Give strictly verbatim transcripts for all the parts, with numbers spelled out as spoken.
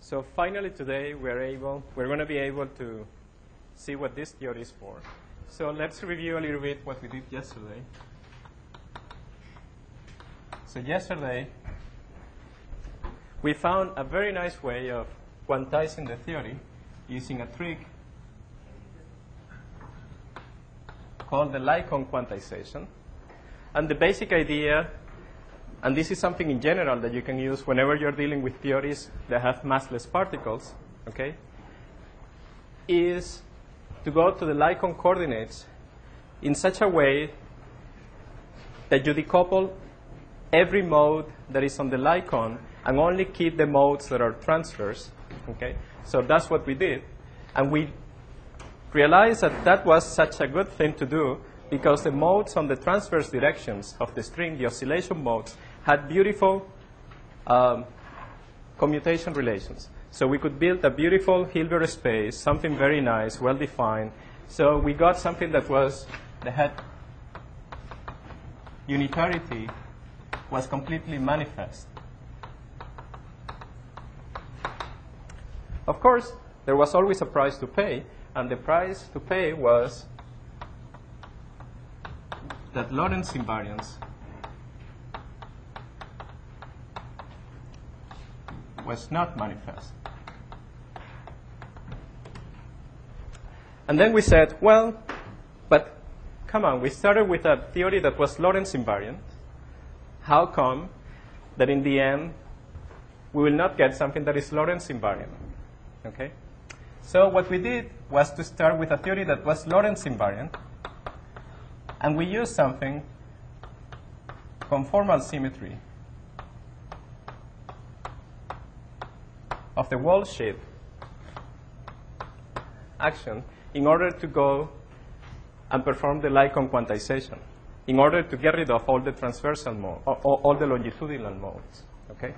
So finally today we're able, we're going to be able to see what this theory is for. So let's review a little bit what we did yesterday. So yesterday we found a very nice way of quantizing the theory using a trick called the Lycon quantization. And the basic idea, and this is something in general that you can use whenever you're dealing with theories that have massless particles, okay, is to go to the Lycon coordinates in such a way that you decouple every mode that is on the Lycon and only keep the modes that are transverse. Okay? So that's what we did. And we realized that that was such a good thing to do because the modes on the transverse directions of the string, the oscillation modes, had beautiful um, commutation relations. So we could build a beautiful Hilbert space, something very nice, well-defined. So we got something that was, that had unitarity was completely manifest. Of course, there was always a price to pay, and the price to pay was that Lorentz invariance was not manifest. And then we said, well, but come on, we started with a theory that was Lorentz invariant. How come that in the end we will not get something that is Lorentz invariant? Okay? So what we did was to start with a theory that was Lorentz invariant, and we used something conformal symmetry of the wall sheet action in order to go and perform the Lycon quantization, in order to get rid of all the transversal modes, all, all the longitudinal modes. Okay?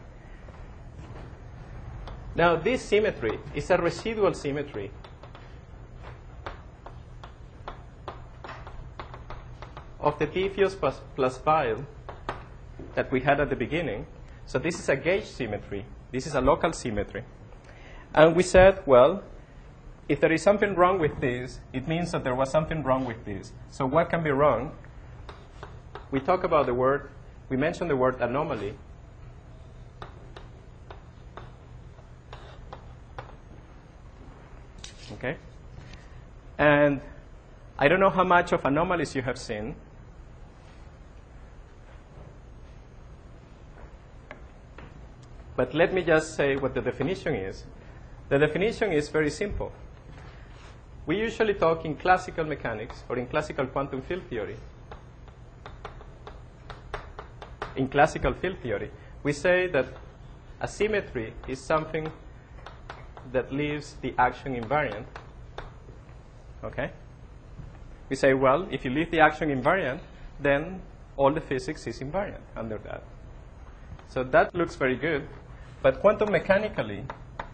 Now, this symmetry is a residual symmetry of the diffuse plus, plus file that we had at the beginning. So this is a gauge symmetry. This is a local symmetry. And we said, well, if there is something wrong with this, it means that there was something wrong with this. So what can be wrong? We talk about the word, we mentioned the word anomaly. Okay? And I don't know how much of anomalies you have seen. But let me just say what the definition is. The definition is very simple. We usually talk in classical mechanics or in classical quantum field theory. In classical field theory, we say that a symmetry is something that leaves the action invariant. Okay? We say, well, if you leave the action invariant, then all the physics is invariant under that. So that looks very good. But quantum mechanically,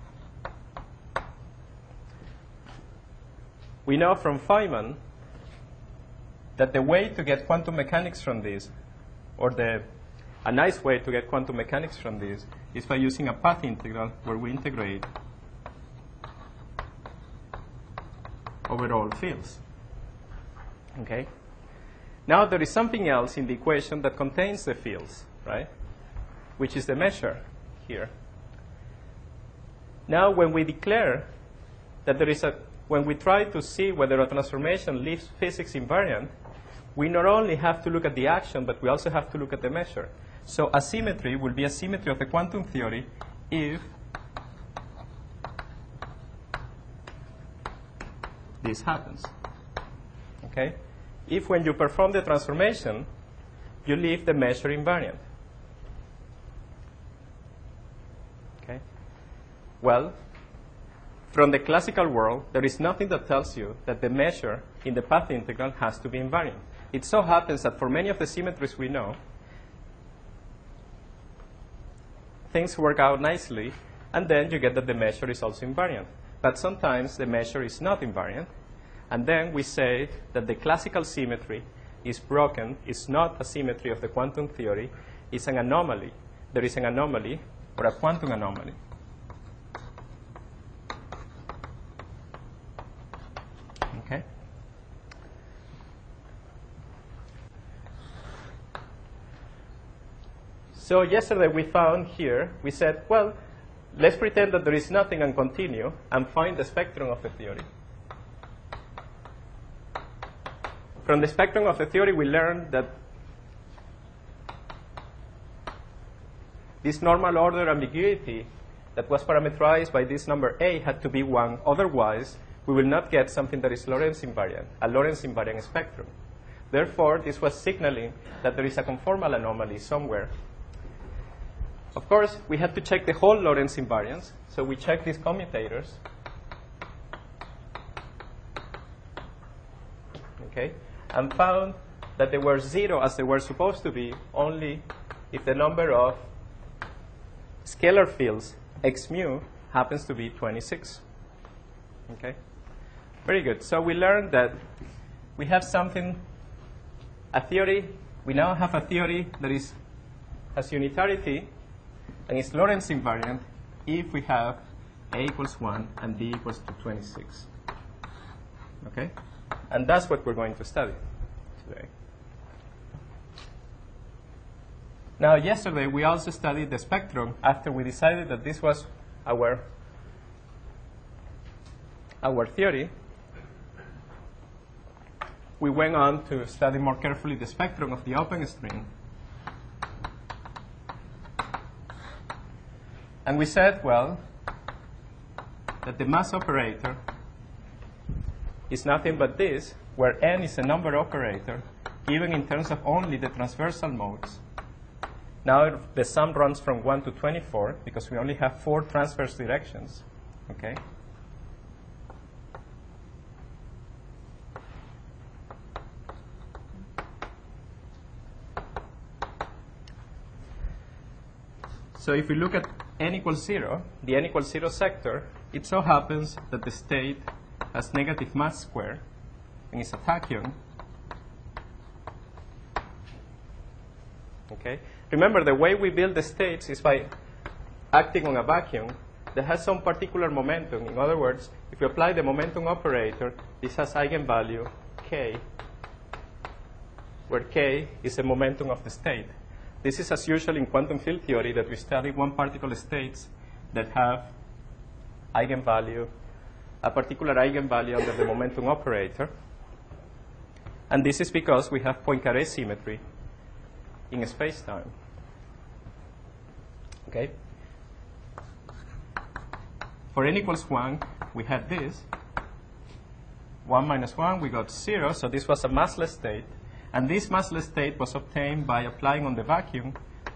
we know from Feynman that the way to get quantum mechanics from this, or the, a nice way to get quantum mechanics from this, is by using a path integral where we integrate over all fields. Okay? Now there is something else in the equation that contains the fields, right? Which is the measure here. Now when we declare that there is a, when we try to see whether a transformation leaves physics invariant, we not only have to look at the action, but we also have to look at the measure. So a symmetry will be a symmetry of the quantum theory if this happens. Okay? If when you perform the transformation, you leave the measure invariant. Okay? Well, from the classical world, there is nothing that tells you that the measure in the path integral has to be invariant. It so happens that for many of the symmetries we know, things work out nicely, and then you get that the measure is also invariant. But sometimes the measure is not invariant, and then we say that the classical symmetry is broken, is not a symmetry of the quantum theory, it's an anomaly. There is an anomaly, or a quantum anomaly. Okay? So yesterday we found here, we said, well, let's pretend that there is nothing and continue and find the spectrum of the theory. From the spectrum of the theory, we learned that this normal order ambiguity that was parameterized by this number A had to be one. Otherwise, we will not get something that is Lorentz invariant, a Lorentz invariant spectrum. Therefore, this was signaling that there is a conformal anomaly somewhere. Of course, we had to check the whole Lorentz invariance. So we checked these commutators. Okay, and found that they were zero as they were supposed to be only if the number of scalar fields x mu happens to be twenty-six. Okay, very good. So we learned that we have something, a theory. We now have a theory that is has unitarity and is Lorentz invariant if we have A equals one and D equals to twenty-six. Okay, and that's what we're going to study today. Now, yesterday we also studied the spectrum after we decided that this was our, our theory. We went on to study more carefully the spectrum of the open string. And we said, well, that the mass operator is nothing but this, where n is a number operator, given in terms of only the transversal modes. Now the sum runs from one to twenty-four, because we only have four transverse directions. Okay? So if we look at n equals zero, the n equals zero sector, it so happens that the state has negative mass square and is a tachyon. Okay? Remember, the way we build the states is by acting on a vacuum that has some particular momentum. In other words, if you apply the momentum operator, this has eigenvalue k, where k is the momentum of the state. This is as usual in quantum field theory, that we study one particle states that have eigenvalue, a particular eigenvalue under the momentum operator. And this is because we have Poincaré symmetry in space-time. Okay? For n equals one, we had this. one minus one, we got zero. So this was a massless state. And this massless state was obtained by applying on the vacuum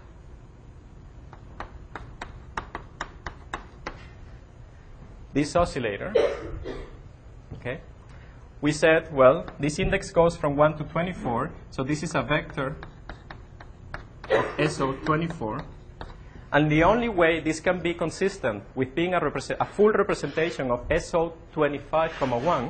this oscillator. Okay? We said, well, this index goes from one to twenty-four. So this is a vector of S O twenty-four. And the only way this can be consistent with being a, represent a full representation of S O twenty-five, one.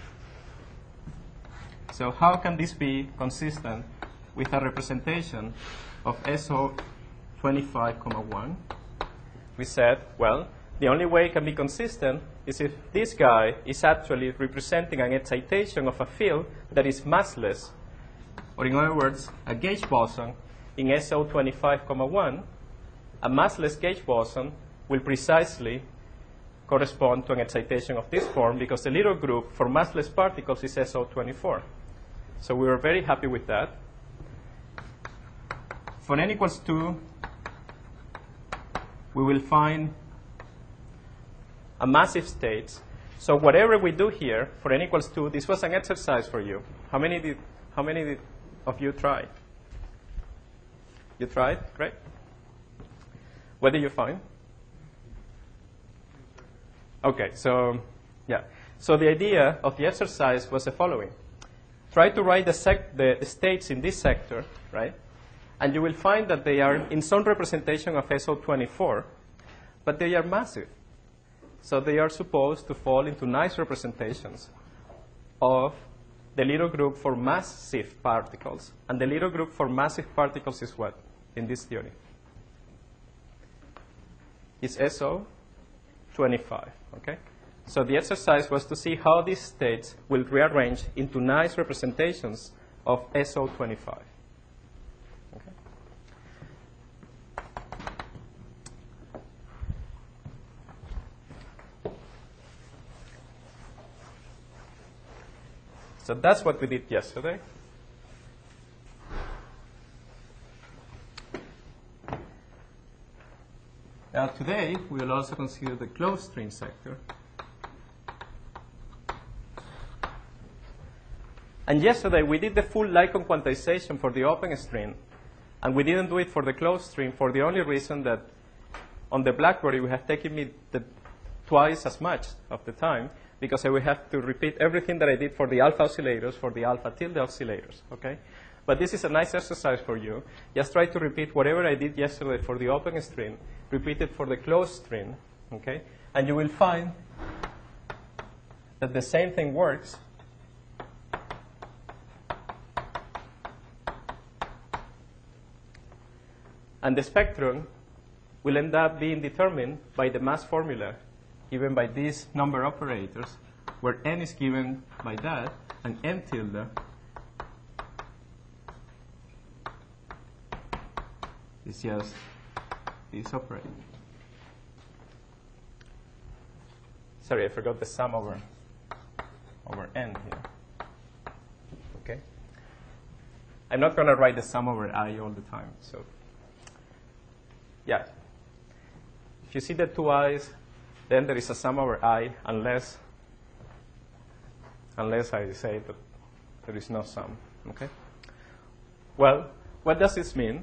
So how can this be consistent with a representation of S O twenty-five, one? We said, well, the only way it can be consistent is if this guy is actually representing an excitation of a field that is massless, or in other words, a gauge boson in S O twenty-five, one. A massless gauge boson will precisely correspond to an excitation of this form, because the little group for massless particles is S O twenty-four. So we were very happy with that. For n equals two, we will find a massive state. So whatever we do here for n equals two, this was an exercise for you. How many did, how many did, of you tried? You tried? Great. What did you find? Okay, so yeah. So the idea of the exercise was the following. Try to write the, sec the states in this sector, right? And you will find that they are in some representation of S O twenty-four, but they are massive. So they are supposed to fall into nice representations of the little group for massive particles. And the little group for massive particles is what in this theory? It's S O twenty-five, okay? So the exercise was to see how these states will rearrange into nice representations of S O twenty-five. Okay. So that's what we did yesterday. Now today, we will also consider the closed string sector. And yesterday, we did the full Lycon quantization for the open string. And we didn't do it for the closed string for the only reason that on the BlackBerry, we have taken me the twice as much of the time, because I will have to repeat everything that I did for the alpha oscillators, for the alpha tilde oscillators, okay? But this is a nice exercise for you. Just try to repeat whatever I did yesterday for the open string, repeat it for the closed string, okay? And you will find that the same thing works. And the spectrum will end up being determined by the mass formula given by these number operators, where n is given by that, and n tilde is just this operator. Sorry, I forgot the sum over, over n here. Okay? I'm not going to write the sum over I all the time. So, yeah. If you see the two i's, then there is a sum over I, unless, unless I say that there is no sum. Okay? Well, what does this mean?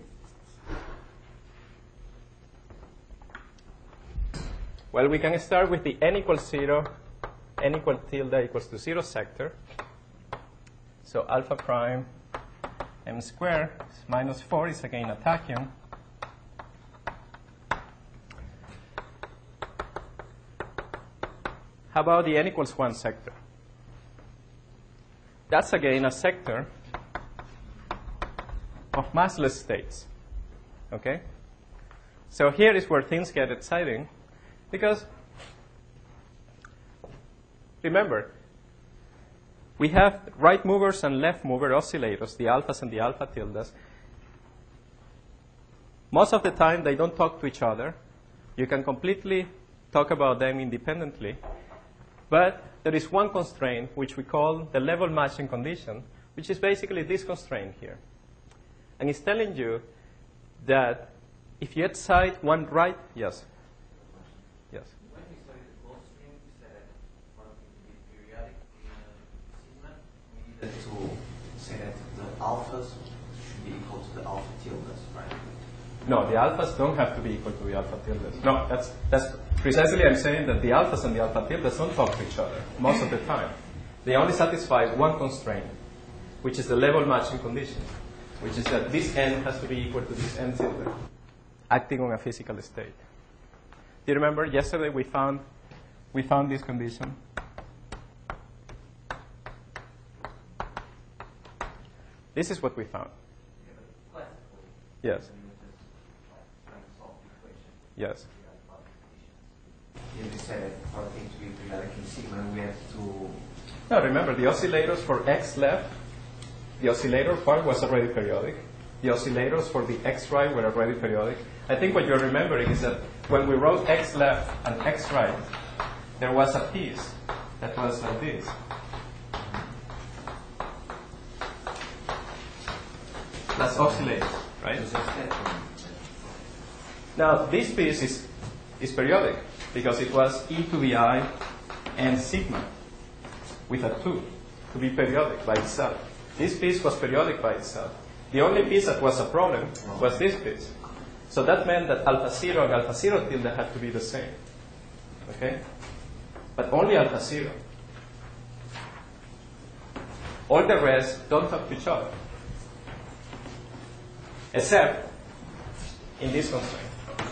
Well, we can start with the n equals zero, n equal tilde equals to zero sector. So alpha prime m squared minus four is again a tachyon. How about the n equals one sector? That's again a sector of massless states. Okay? So here is where things get exciting, because remember, we have right movers and left mover oscillators, the alphas and the alpha tildes. Most of the time, they don't talk to each other. You can completely talk about them independently. But there is one constraint, which we call the level matching condition, which is basically this constraint here. And it's telling you that if you excite one right, yes? Yes. When we studied the closed string, we said that for it to be periodic in sigma, we needed to say that the alphas should be equal to the alpha tildes, right? No, the alphas don't have to be equal to the alpha tildes. No, that's, that's precisely I'm saying that the alphas and the alpha tildes don't talk to each other most of the time. They only satisfy one constraint, which is the level matching condition, which is that this n has to be equal to this n tilde, acting on a physical state. Do you remember yesterday we found, we found this condition? This is what we found. Yes. Yes. You said for things to be periodic in sigma, we have to. No, remember the oscillators for x left, the oscillator part was already periodic. The oscillators for the x right were already periodic. I think what you're remembering is that when we wrote x left and x right, there was a piece that was like this. That's oscillators, right? Now, this piece is, is periodic because it was e to the I and sigma with a two to be periodic by itself. This piece was periodic by itself. The only piece that was a problem was this piece. So that meant that alpha zero and alpha zero tilde had to be the same. Okay? But only alpha zero. All the rest don't talk to each other. Except in this constraint.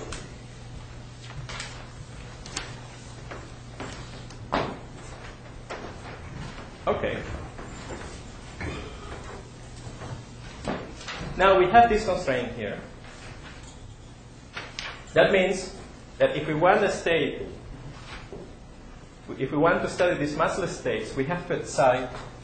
Okay. Now we have this constraint here. That means that if we want a state, if we want to study these massless states, we have to excite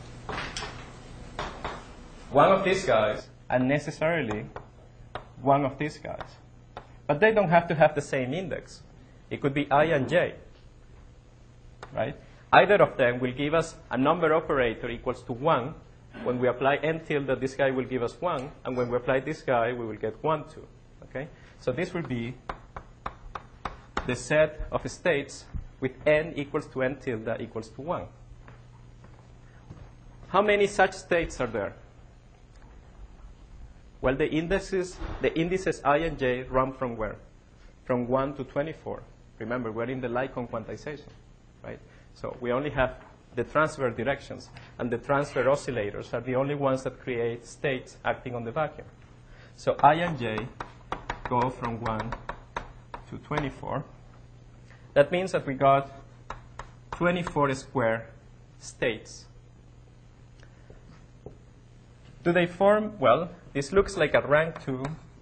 one of these guys and necessarily one of these guys. But they don't have to have the same index. It could be I and j, right? Either of them will give us a number operator equals to one. When we apply n tilde, this guy will give us one. And when we apply this guy, we will get one, two. Okay? So this will be the set of states with n equals to n tilde equals to one. How many such states are there? Well, the indices, the indices I and j run from where? From one to twenty-four. Remember, we're in the Lycon quantization, right? So we only have the transfer directions, and the transfer oscillators are the only ones that create states acting on the vacuum. So I and j go from one to twenty-four. That means that we got twenty-four square states. Do they form? Well, this looks like a rank two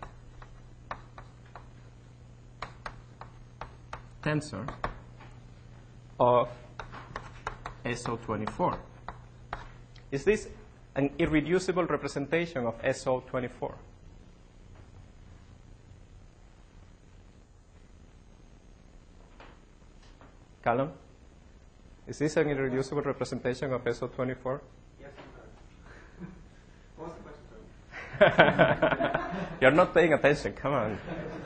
tensor of S O twenty-four. Is this an irreducible representation of S O twenty-four? Callum? Is this an irreducible representation of S O twenty-four? Yes, what was the question? You're not paying attention. Come on.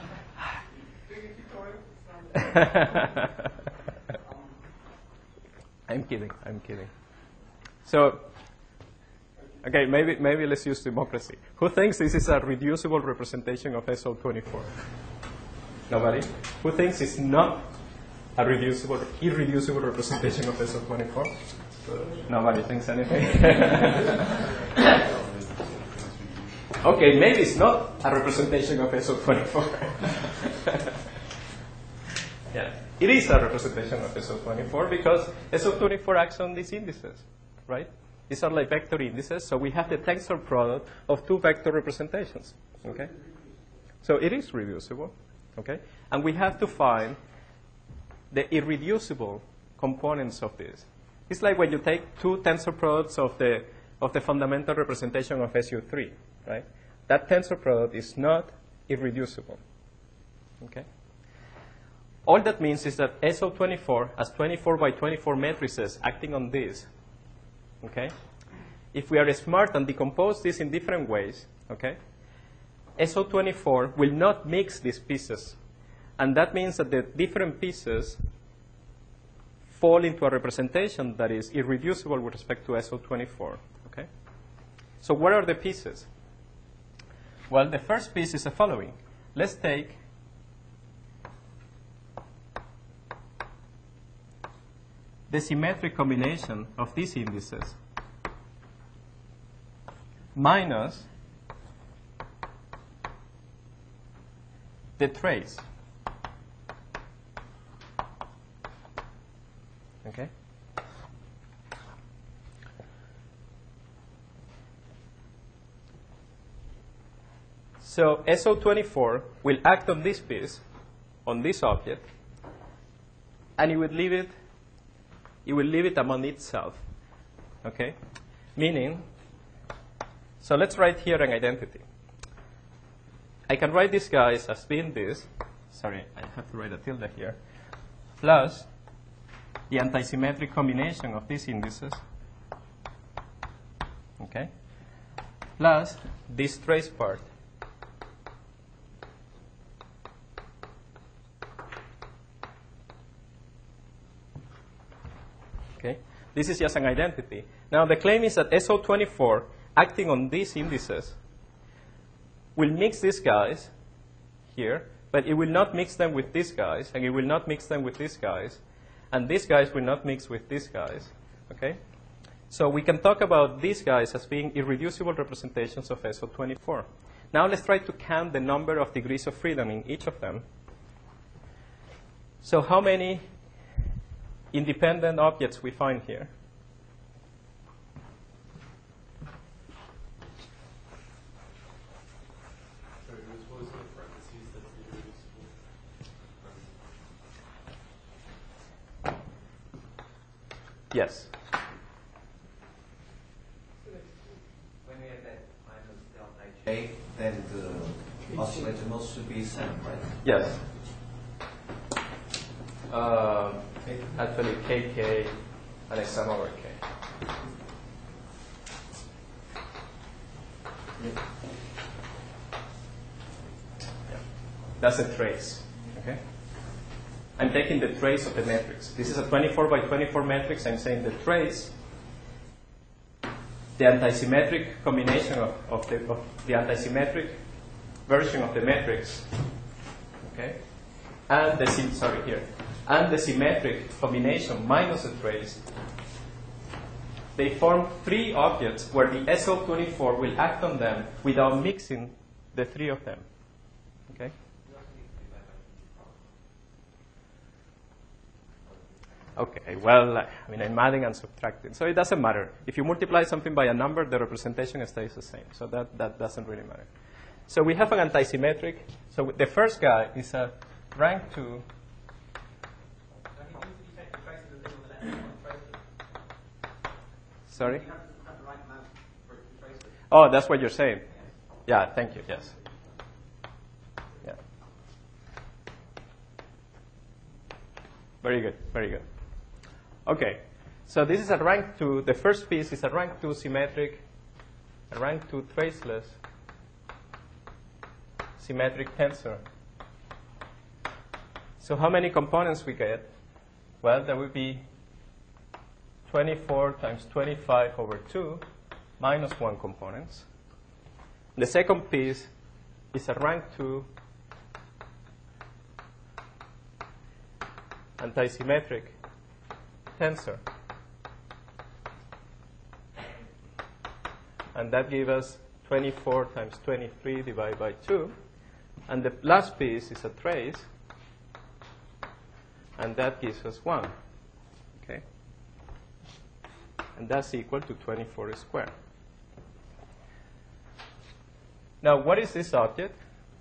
I'm kidding. I'm kidding. So, okay, maybe maybe let's use democracy. Who thinks this is a reducible representation of S O twenty-four? Nobody? Who thinks it's not a reducible, irreducible representation of S O twenty-four? Nobody thinks anything. Okay, maybe it's not a representation of S O twenty-four. Yeah, it is a representation of S O twenty-four because S O twenty-four acts on these indices, right? These are like vector indices, so we have the tensor product of two vector representations, okay? So it is reducible, okay? And we have to find the irreducible components of this. It's like when you take two tensor products of the, of the fundamental representation of S U three, right? That tensor product is not irreducible, okay? All that means is that S O twenty-four has twenty-four by twenty-four matrices acting on this, okay? If we are smart and decompose this in different ways, okay, S O twenty-four will not mix these pieces. And that means that the different pieces fall into a representation that is irreducible with respect to S O twenty-four, okay? So what are the pieces? Well, the first piece is the following. Let's take the symmetric combination of these indices minus the trace. Okay? So S O twenty-four will act on this piece, on this object, and it will leave it it will leave it among itself. Okay? Meaning, so let's write here an identity. I can write these guys as being this. Sorry, I have to write a tilde here. Plus the antisymmetric combination of these indices. Okay? Plus this trace part. Okay? This is just an identity. Now the claim is that S O twenty-four, acting on these indices, will mix these guys here, but it will not mix them with these guys, and it will not mix them with these guys, and these guys will not mix with these guys. Okay? So we can talk about these guys as being irreducible representations of S O twenty-four. Now let's try to count the number of degrees of freedom in each of them. So how many independent objects we find here? Sorry, what was the parentheses that's irreducible? Yes. When we have that minus delta J, then the oscillator mode should be same, right? Yes. Um, actually, K K and a sum over K. Yeah. That's a trace. Okay. I'm taking the trace of the matrix. This is a twenty-four by twenty-four matrix. I'm saying the trace, the antisymmetric combination of, of, the, of the antisymmetric version of the matrix, okay, and the sorry here, and the symmetric combination minus the trace. They form three objects where the S O twenty-four will act on them without mixing the three of them. Okay. Okay, well, I mean, I'm adding and subtracting. So it doesn't matter. If you multiply something by a number, the representation stays the same. So that, that doesn't really matter. So we have an antisymmetric. So the first guy is a rank two. Sorry? Oh, that's what you're saying. Yeah, thank you, yes. Yeah. Very good, very good. Okay, so this is a rank two. The first piece is a rank two symmetric, a rank two traceless symmetric tensor. So how many components we get? Well, there will be twenty-four times twenty-five over two minus one components. The second piece is a rank two antisymmetric tensor. And that gives us twenty-four times twenty-three divided by two. And the last piece is a trace. And that gives us one. Okay? And that's equal to twenty-four squared. Now, what is this object?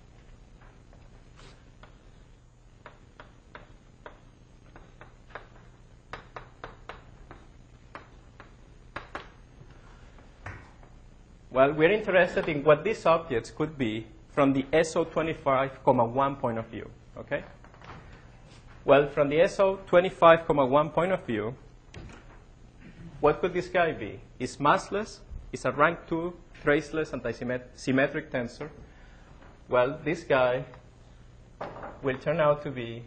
Well, we're interested in what these objects could be from the S O twenty-five comma one point of view. Okay? Well, from the S O twenty-five comma one point of view, what could this guy be? It's massless. It's a rank two traceless antisymmetric tensor. Well, this guy will turn out to be,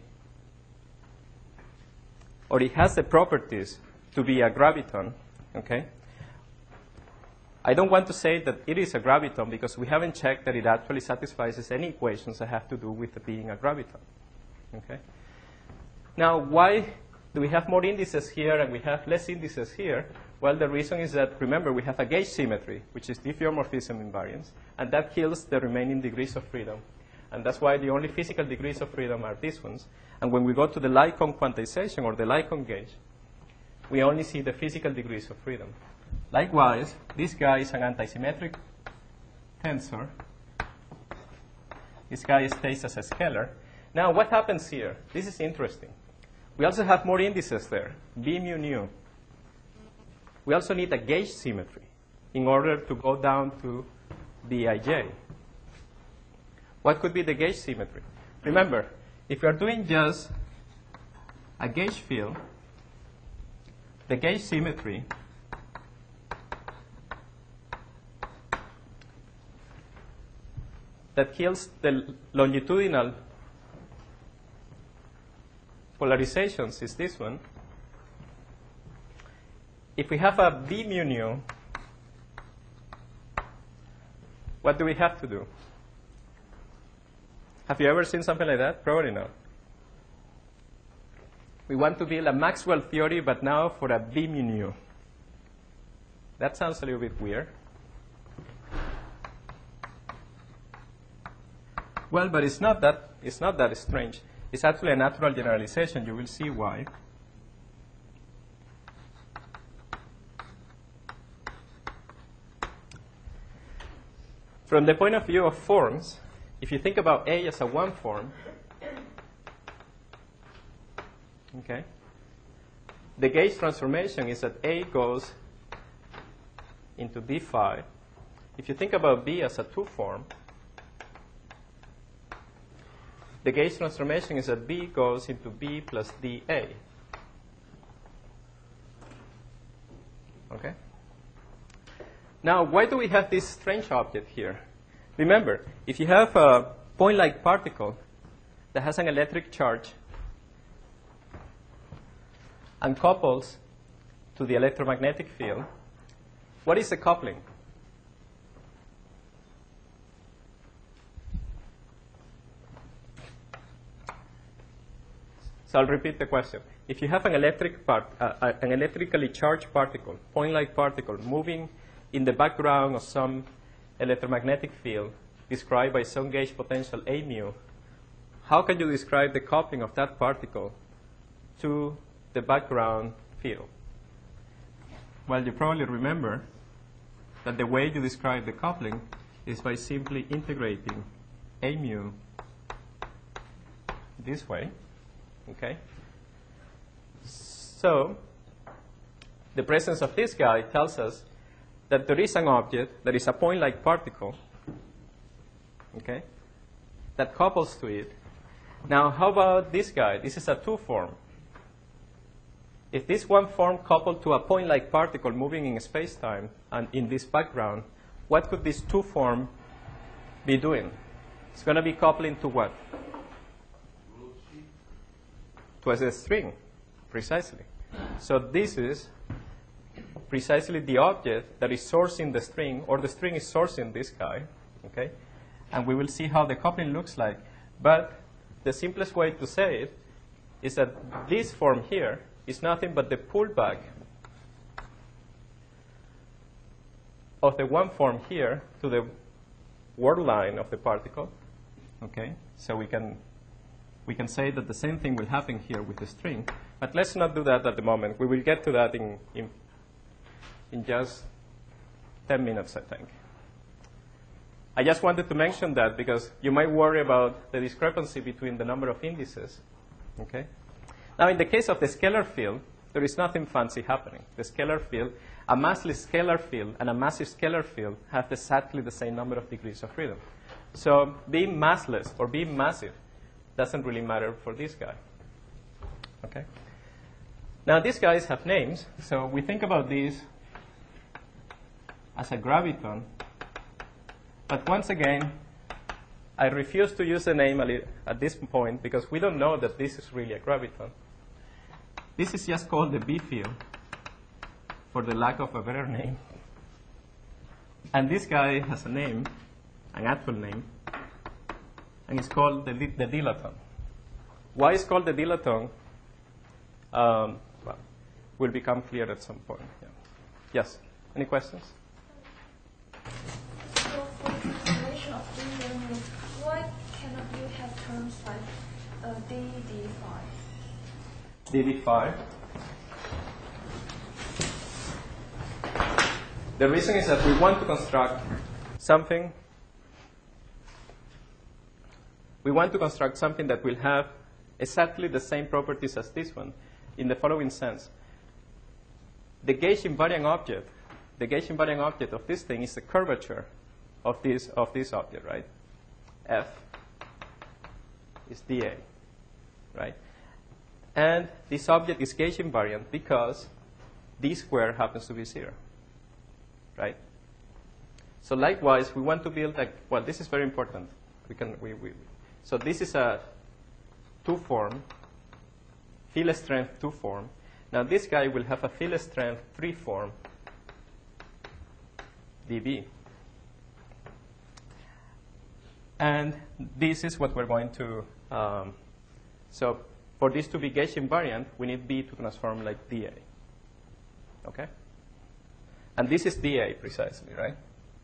or it has the properties to be a graviton. Okay? I don't want to say that it is a graviton because we haven't checked that it actually satisfies any equations that have to do with it being a graviton. Okay? Now, why do we have more indices here and we have less indices here? Well, the reason is that, remember, we have a gauge symmetry, which is diffeomorphism invariance, and that kills the remaining degrees of freedom. And that's why the only physical degrees of freedom are these ones. And when we go to the Lycon quantization or the Lycon gauge, we only see the physical degrees of freedom. Likewise, this guy is an antisymmetric tensor. This guy stays as a scalar. Now, what happens here? This is interesting. We also have more indices there, B mu nu. We also need a gauge symmetry in order to go down to B I J. What could be the gauge symmetry? Remember, if you're doing just a gauge field, the gauge symmetry that kills the longitudinal polarizations is this one. If we have a B mu nu, what do we have to do? Have you ever seen something like that? Probably not. We want to build a Maxwell theory, but now for a B mu nu. That sounds a little bit weird. Well, but it's not that, it's not that strange. It's actually a natural generalization. You will see why. From the point of view of forms, if you think about A as a one form, okay, the gauge transformation is that A goes into B phi. If you think about B as a two-form, the gauge transformation is that B goes into B plus D A. Okay? Now, why do we have this strange object here? Remember, if you have a point-like particle that has an electric charge and couples to the electromagnetic field, what is the coupling? So I'll repeat the question. If you have an electric part, uh, uh, an electrically charged particle, point-like particle, moving in the background of some electromagnetic field described by some gauge potential A mu, how can you describe the coupling of that particle to the background field? Well, you probably remember that the way you describe the coupling is by simply integrating A mu this way. Okay? So, the presence of this guy tells us that there is an object that is a point-like particle, okay, that couples to it. Now, how about this guy? This is a two-form. If this one form coupled to a point-like particle moving in space-time and in this background, what could this two-form be doing? It's going to be coupling to what? To a string, precisely. So this is precisely the object that is sourcing the string, or the string is sourcing this guy, okay? And we will see how the coupling looks like. But the simplest way to say it is that this form here is nothing but the pullback of the one form here to the word line of the particle, okay? So we can We can say that the same thing will happen here with the string. But let's not do that at the moment. We will get to that in, in, in just ten minutes, I think. I just wanted to mention that because you might worry about the discrepancy between the number of indices. Okay? Now, in the case of the scalar field, there is nothing fancy happening. The scalar field, a massless scalar field and a massive scalar field have exactly the same number of degrees of freedom. So being massless or being massive doesn't really matter for this guy. Okay? Now, these guys have names, so we think about these as a graviton. But once again, I refuse to use the name at this point because we don't know that this is really a graviton. This is just called the B field for the lack of a better name. And this guy has a name, an actual name, and it's called the, the dilaton. Why it's called the dilaton um, well, will become clear at some point. Yeah. Yes? Any questions? So for the consideration of D M U, why cannot you have terms like uh, D D five? D D five. The reason is that we want to construct something We want to construct something that will have exactly the same properties as this one in the following sense. The gauge invariant object, the gauge invariant object of this thing is the curvature of this, of this object, right? F is dA, right? And this object is gauge invariant because d squared happens to be zero, right? So likewise, we want to build, like, well, this is very important. We can, we, we, So this is a two-form, field strength two-form. Now this guy will have a field strength three-form, dB. And this is what we're going to, um, so for this to be gauge invariant, we need B to transform like dA. Okay? And this is dA precisely, right?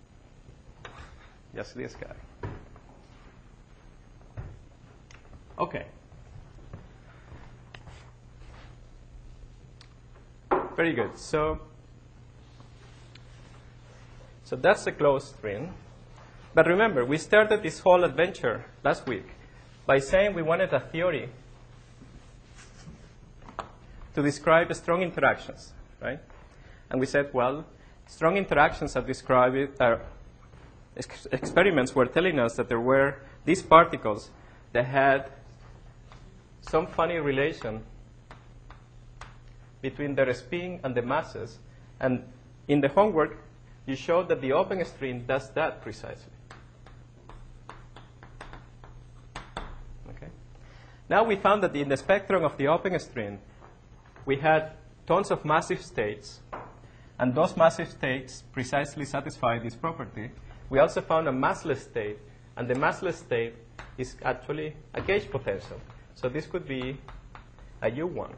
Just this guy. Okay. Very good. So, so that's the closed string. But remember, we started this whole adventure last week by saying we wanted a theory to describe strong interactions, right? And we said, well, strong interactions are described, are ex experiments were telling us that there were these particles that had some funny relation between their spin and the masses. And in the homework, you showed that the open string does that precisely. Okay. Now we found that in the spectrum of the open string, we had tons of massive states, and those massive states precisely satisfy this property. We also found a massless state, and the massless state is actually a gauge potential. So this could be a U one,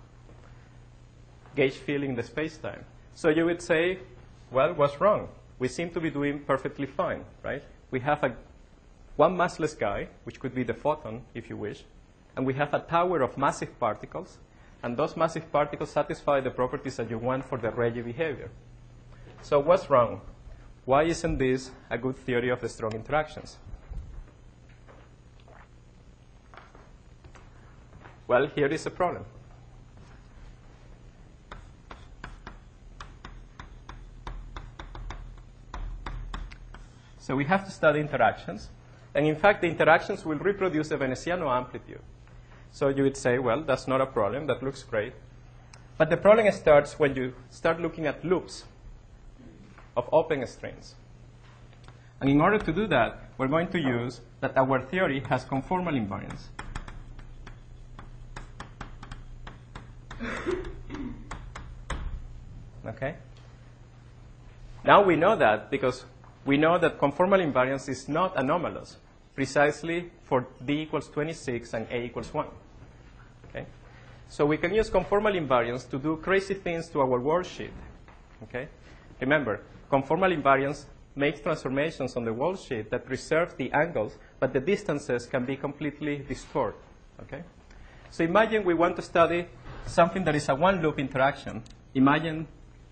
gauge field in the space-time. So you would say, well, what's wrong? We seem to be doing perfectly fine, right? We have a one massless guy, which could be the photon, if you wish, and we have a tower of massive particles, and those massive particles satisfy the properties that you want for the Regge behavior. So what's wrong? Why isn't this a good theory of the strong interactions? Well, here is a problem. So we have to study interactions. And in fact, the interactions will reproduce the Veneziano amplitude. So you would say, well, that's not a problem. That looks great. But the problem starts when you start looking at loops of open strings. And in order to do that, we're going to use that our theory has conformal invariance. Okay? Now we know that because we know that conformal invariance is not anomalous, precisely for d equals twenty-six and a equals one. Okay? So we can use conformal invariance to do crazy things to our worldsheet. Okay? Remember, conformal invariance makes transformations on the worldsheet that preserve the angles, but the distances can be completely distorted. Okay? So imagine we want to study something that is a one-loop interaction. Imagine,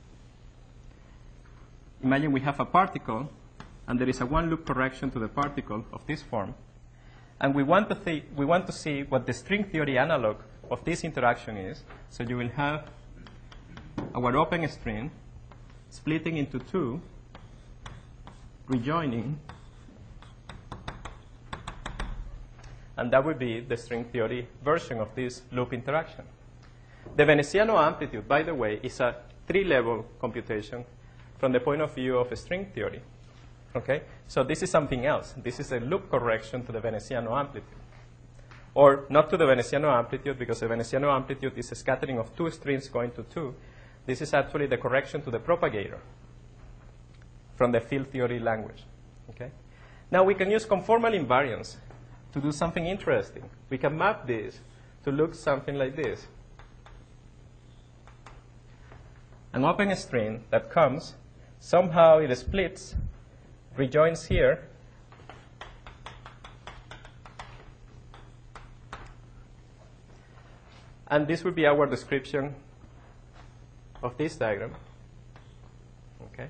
imagine we have a particle, and there is a one-loop correction to the particle of this form. And we want, to th we want to see what the string theory analog of this interaction is. So you will have our open string splitting into two, rejoining, and that would be the string theory version of this loop interaction. The Veneziano amplitude, by the way, is a three-level computation from the point of view of string theory. Okay? So this is something else. This is a loop correction to the Veneziano amplitude. Or not to the Veneziano amplitude, because the Veneziano amplitude is a scattering of two strings going to two. This is actually the correction to the propagator from the field theory language. Okay? Now we can use conformal invariance to do something interesting. We can map this to look something like this. An open string that comes, somehow it splits, rejoins here, and this would be our description of this diagram. Okay.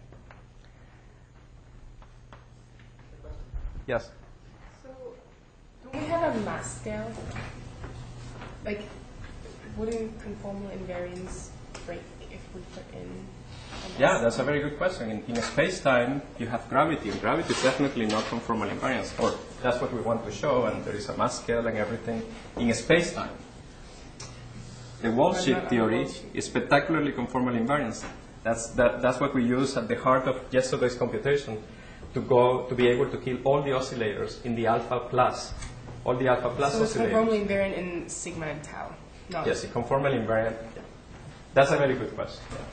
Yes? So, do we have a mass scale? Like, wouldn't conformal invariance break if we put in a mass Yeah, that's a scale? very good question. In, in a space-time, you have gravity, and gravity is definitely not conformal invariance, or that's what we want to show, and there is a mass scale and everything in a space-time. The worldsheet theory is spectacularly conformal invariance. That's, that, that's what we use at the heart of yesterday's computation to go to be able to kill all the oscillators in the alpha plus, all the alpha plus So it's oscillators. conformally invariant in sigma and tau. No. Yes, a conformal invariant. That's a very good question. Yeah.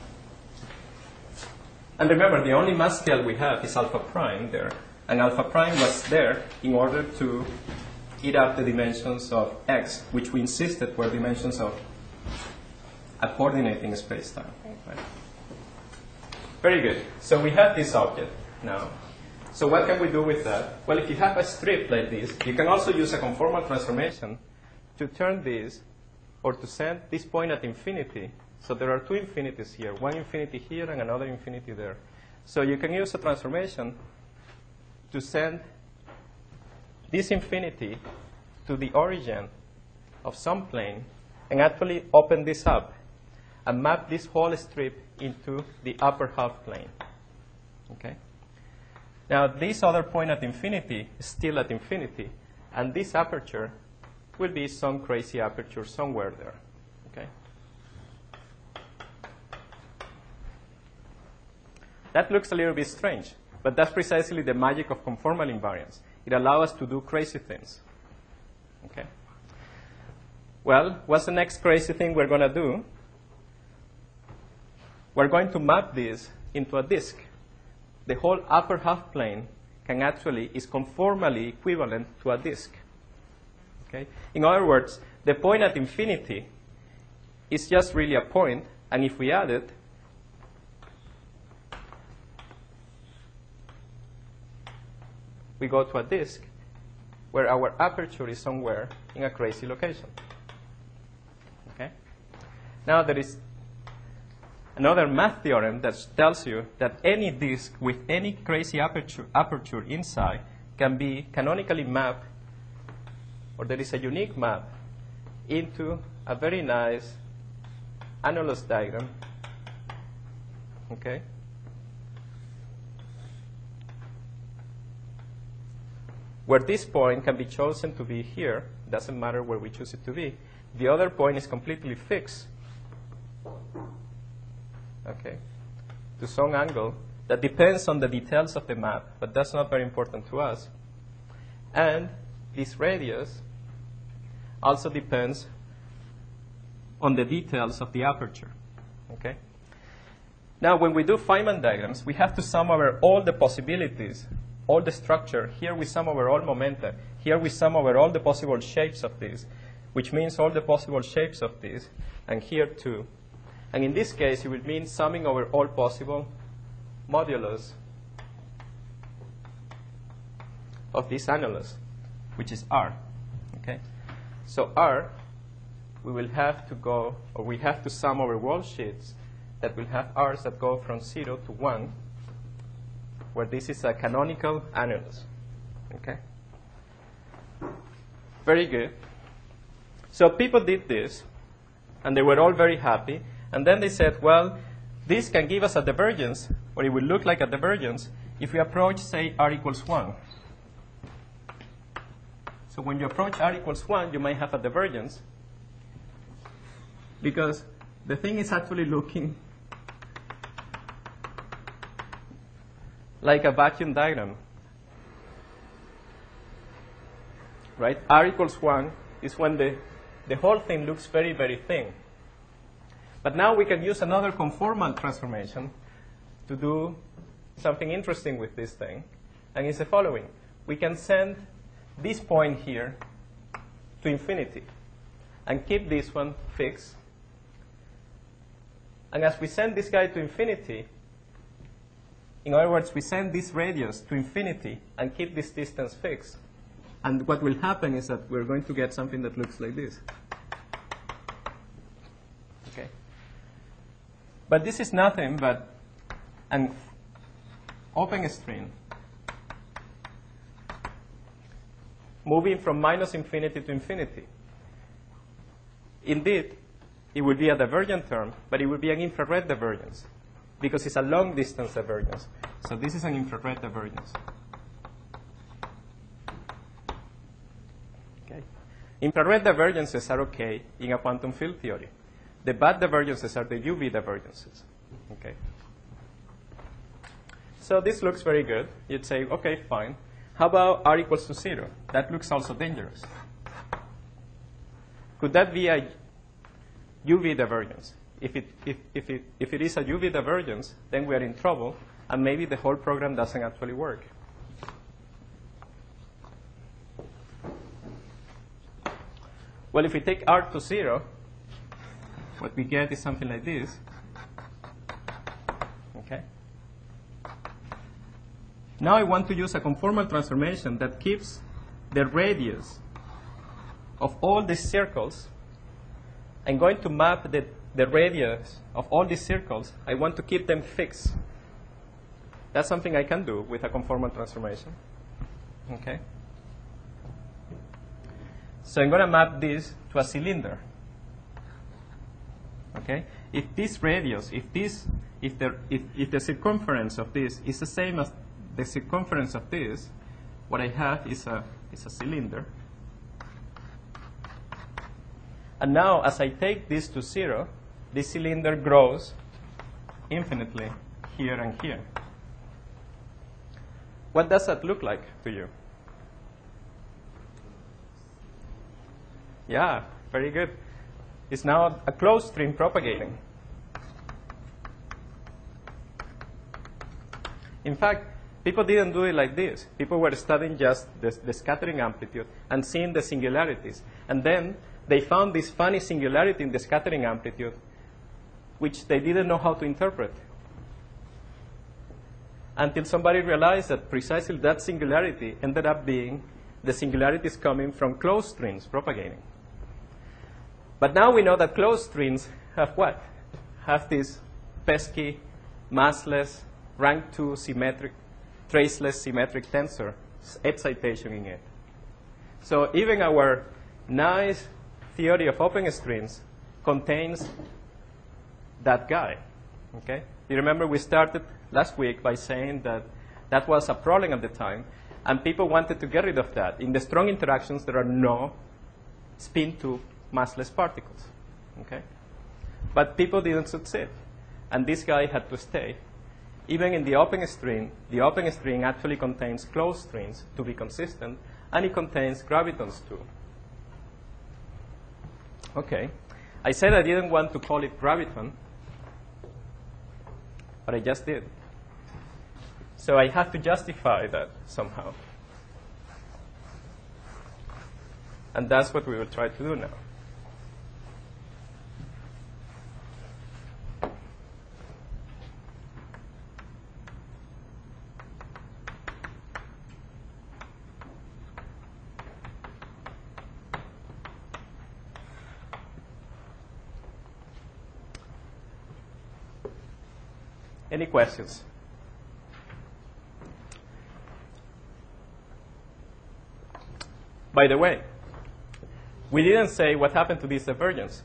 And remember, the only mass scale we have is alpha prime there. And alpha prime was there in order to eat up the dimensions of x, which we insisted were dimensions of a coordinating space-time. Right? Very good. So we have this object now. So what can we do with that? Well, if you have a strip like this, you can also use a conformal transformation to turn this, or to send this point at infinity. So there are two infinities here, one infinity here and another infinity there. So you can use a transformation to send this infinity to the origin of some plane and actually open this up and map this whole strip into the upper half plane. Okay? Now, this other point at infinity is still at infinity, and this aperture will be some crazy aperture somewhere there. Okay? That looks a little bit strange, but that's precisely the magic of conformal invariance. It allows us to do crazy things. Okay? Well, what's the next crazy thing we're going to do? We're going to map this into a disk. The whole upper half plane can actually is conformally equivalent to a disk. Okay? In other words, the point at infinity is just really a point, and if we add it, we go to a disk where our aperture is somewhere in a crazy location. Okay? Now there is another math theorem that tells you that any disk with any crazy aperture, aperture inside can be canonically mapped, or there is a unique map, into a very nice annulus diagram. Okay? Where this point can be chosen to be here, doesn't matter where we choose it to be. The other point is completely fixed, okay, to some angle that depends on the details of the map, but that's not very important to us. And this radius also depends on the details of the aperture. Okay? Now, when we do Feynman diagrams, we have to sum over all the possibilities, all the structure. Here we sum over all momenta. Here we sum over all the possible shapes of this, which means all the possible shapes of this, and here too. And in this case, it would mean summing over all possible modulus of this annulus, which is R. Okay? So R, we will have to go, or we have to sum over wall sheets that will have R's that go from zero to one, where this is a canonical annulus. Okay? Very good. So people did this, and they were all very happy. And then they said, well, this can give us a divergence, or it will look like a divergence, if we approach, say, R equals one. So when you approach R equals one, you might have a divergence, because the thing is actually looking like a vacuum diagram. Right? R equals one is when the, the whole thing looks very, very thin. But now we can use another conformal transformation to do something interesting with this thing. And it's the following. We can send this point here to infinity and keep this one fixed. And as we send this guy to infinity, in other words, we send this radius to infinity and keep this distance fixed. And what will happen is that we're going to get something that looks like this. Okay. But this is nothing but an open string moving from minus infinity to infinity. Indeed, it would be a divergent term, but it would be an infrared divergence, because it's a long distance divergence. So this is an infrared divergence. Okay. Infrared divergences are okay in a quantum field theory. The bad divergences are the U V divergences. Okay. So this looks very good. You'd say, okay, fine. How about R equals to zero? That looks also dangerous. Could that be a U V divergence? If it, if, if, it, if it is a U V divergence, then we are in trouble, and maybe the whole program doesn't actually work. Well, if we take R to zero, what we get is something like this. Okay. Now I want to use a conformal transformation that keeps the radius of all these circles. I'm going to map the, the radius of all these circles. I want to keep them fixed. That's something I can do with a conformal transformation. Okay. So I'm going to map this to a cylinder. Okay? If this radius, if this, if the if, if the circumference of this is the same as the circumference of this, what I have is a is a cylinder. And now, as I take this to zero, this cylinder grows infinitely here and here. What does that look like to you? Yeah, very good. It's now a closed stream propagating. In fact, people didn't do it like this. People were studying just the, the scattering amplitude and seeing the singularities. And then they found this funny singularity in the scattering amplitude, which they didn't know how to interpret. Until somebody realized that precisely that singularity ended up being the singularities coming from closed streams propagating. But now we know that closed streams have what? Have this pesky, massless, rank two symmetric, traceless symmetric tensor excitation in it. So even our nice theory of open strings contains that guy. Okay? You remember we started last week by saying that that was a problem at the time, and people wanted to get rid of that. In the strong interactions, there are no spin two massless particles. Okay? But people didn't succeed, and this guy had to stay. Even in the open string, the open string actually contains closed strings to be consistent, and it contains gravitons too. Okay. I said I didn't want to call it graviton, but I just did. So I have to justify that somehow. And that's what we will try to do now. Any questions? By the way, we didn't say what happened to this divergence.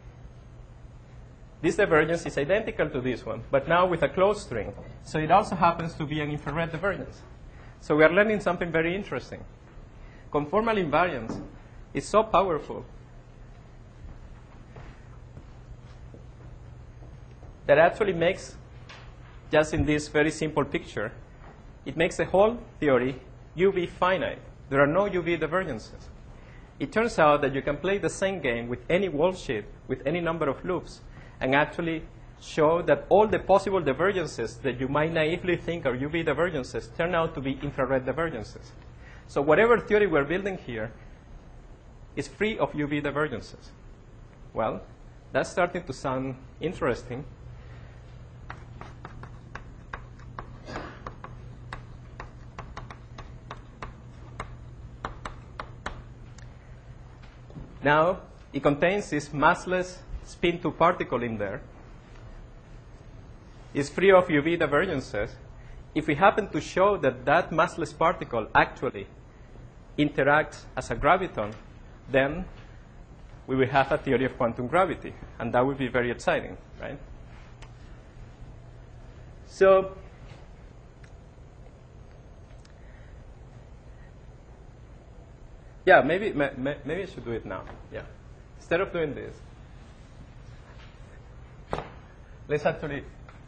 This divergence is identical to this one, but now with a closed string. So it also happens to be an infrared divergence. So we are learning something very interesting. Conformal invariance is so powerful that actually makes, just in this very simple picture, it makes the whole theory U V finite. There are no U V divergences. It turns out that you can play the same game with any wall sheet, with any number of loops, and actually show that all the possible divergences that you might naively think are U V divergences turn out to be infrared divergences. So whatever theory we're building here is free of U V divergences. Well, that's starting to sound interesting. Now, it contains this massless spin two particle in there. It's free of U V divergences. If we happen to show that that massless particle actually interacts as a graviton, then we will have a theory of quantum gravity, and that would be very exciting, right? So, yeah, maybe ma ma maybe I should do it now. Yeah, instead of doing this, let's actually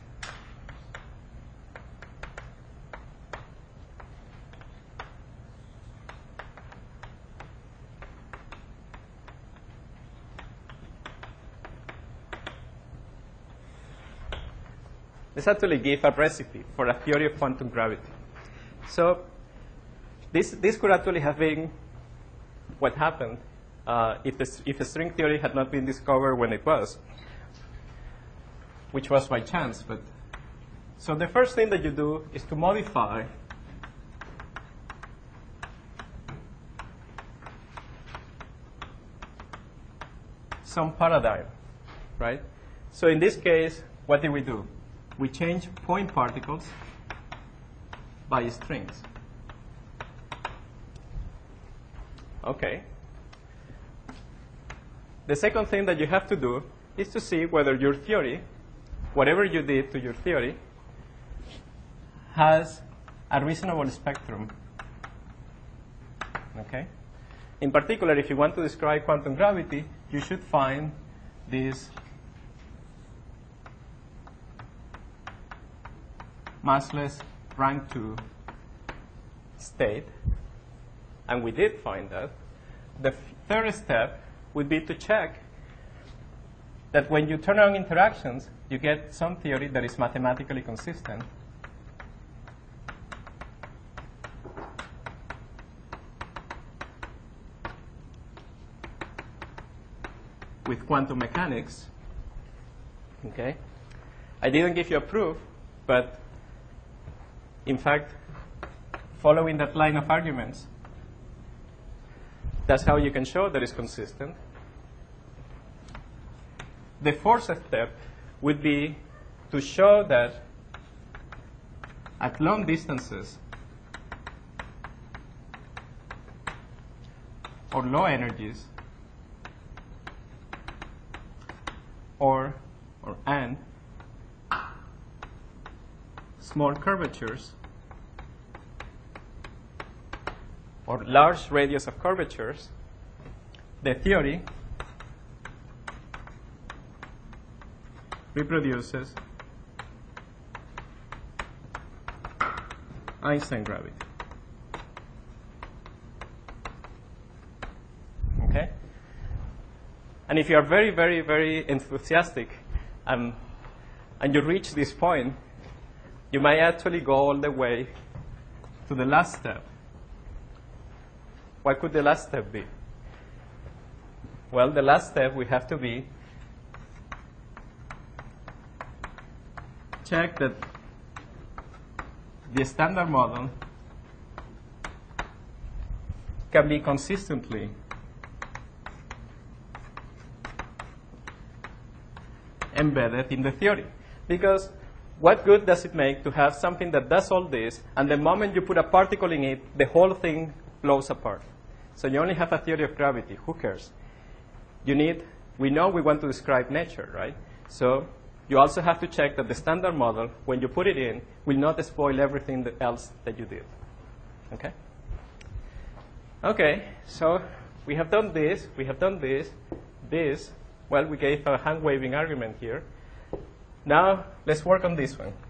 let's actually give a recipe for a theory of quantum gravity. So this this could actually have been what happened uh, if, the, if the string theory had not been discovered when it was, which was by chance. But so the first thing that you do is to modify some paradigm, right? So in this case, what did we do? We change point particles by strings. Okay. The second thing that you have to do is to see whether your theory, whatever you did to your theory, has a reasonable spectrum. Okay? In particular, if you want to describe quantum gravity, you should find this massless rank two state, and we did find that. The third step would be to check that when you turn on interactions, you get some theory that is mathematically consistent. With quantum mechanics. Okay? I didn't give you a proof, but in fact, following that line of arguments, that's how you can show that it's consistent. The fourth step would be to show that at long distances or low energies or or and small curvatures or large radius of curvatures, the theory reproduces Einstein gravity. Okay? And if you are very, very, very enthusiastic um, and you reach this point, you might actually go all the way to the last step. What could the last step be? Well, the last step would have to be check that the standard model can be consistently embedded in the theory. Because what good does it make to have something that does all this, and the moment you put a particle in it, the whole thing blows apart? So you only have a theory of gravity. Who cares? You need, we know we want to describe nature, right? So you also have to check that the standard model, when you put it in, will not spoil everything that else that you did. Okay? Okay, so we have done this, we have done this, this. Well, we gave a hand-waving argument here. Now, let's work on this one.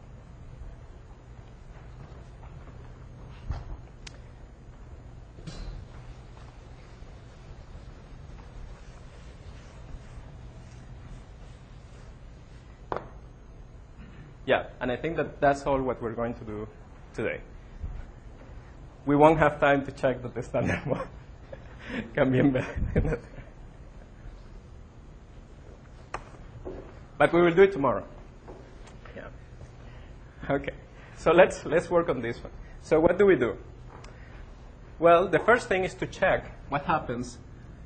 Yeah, and I think that that's all what we're going to do today. We won't have time to check that the standard model can be embedded in it. But we will do it tomorrow. Yeah. Okay. So let's let's work on this one. So what do we do? Well, the first thing is to check what happens.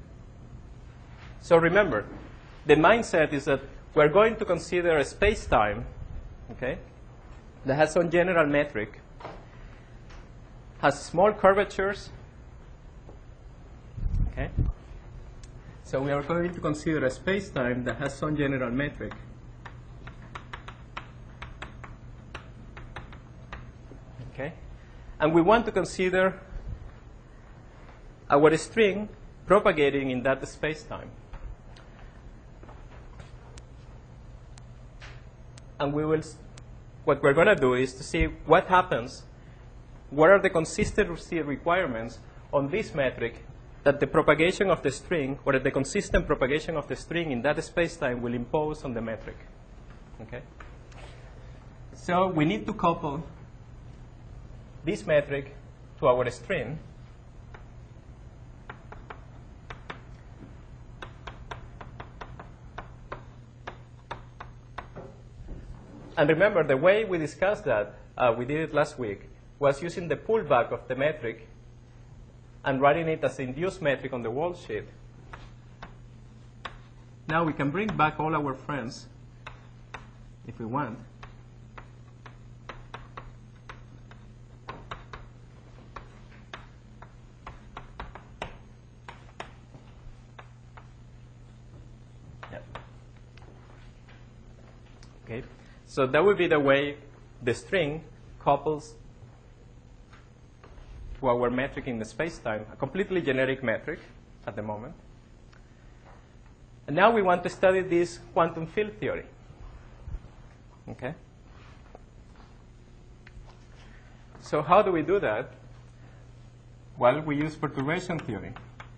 So remember, the mindset is that we're going to consider a space-time, okay, that has some general metric, has small curvatures, okay. So we are going to consider a space-time that has some general metric. Okay? And we want to consider our string propagating in that space-time. And we will, what we're going to do is to see what happens, what are the consistency requirements on this metric that the propagation of the string, or the consistent propagation of the string in that space-time will impose on the metric. Okay? So we need to couple this metric to our string. And remember, the way we discussed that, uh, we did it last week, was using the pullback of the metric and writing it as induced metric on the wall sheet. Now we can bring back all our friends if we want. Yep. Okay? So that would be the way the string couples to our metric in the space-time, a completely generic metric at the moment. And now we want to study this quantum field theory. Okay? So how do we do that? Well, we use perturbation theory.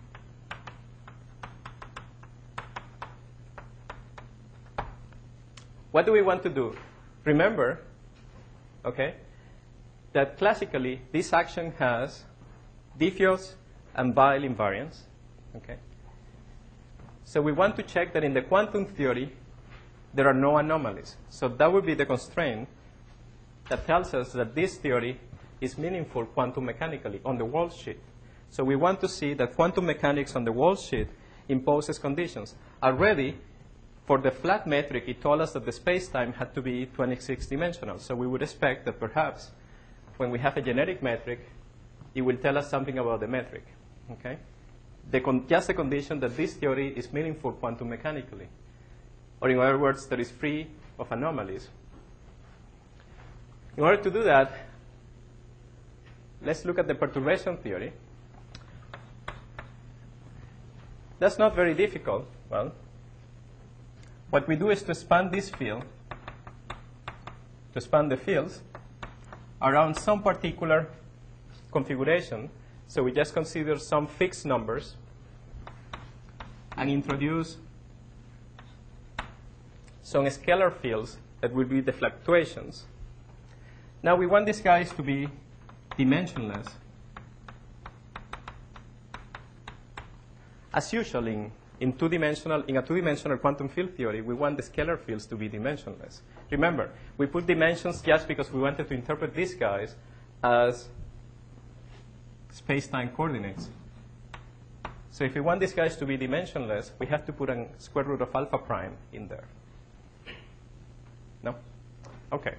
What do we want to do? Remember, okay, that classically this action has diffeos and Weyl invariance. Okay? So we want to check that in the quantum theory there are no anomalies. So that would be the constraint that tells us that this theory is meaningful quantum mechanically on the world sheet. So we want to see that quantum mechanics on the world sheet imposes conditions. Already, for the flat metric, it told us that the space-time had to be twenty-six dimensional. So we would expect that perhaps when we have a generic metric, it will tell us something about the metric. Okay? The con just the condition that this theory is meaningful quantum mechanically. Or in other words, that is free of anomalies. In order to do that, let's look at the perturbation theory. That's not very difficult. Well, what we do is to expand this field, to expand the fields around some particular configuration. So we just consider some fixed numbers and introduce some scalar fields that will be the fluctuations. Now we want these guys to be dimensionless. As usual in, in two-dimensional, in a two-dimensional quantum field theory, we want the scalar fields to be dimensionless. Remember, we put dimensions just because we wanted to interpret these guys as space-time coordinates. So if we want these guys to be dimensionless, we have to put a square root of alpha prime in there. No? Okay.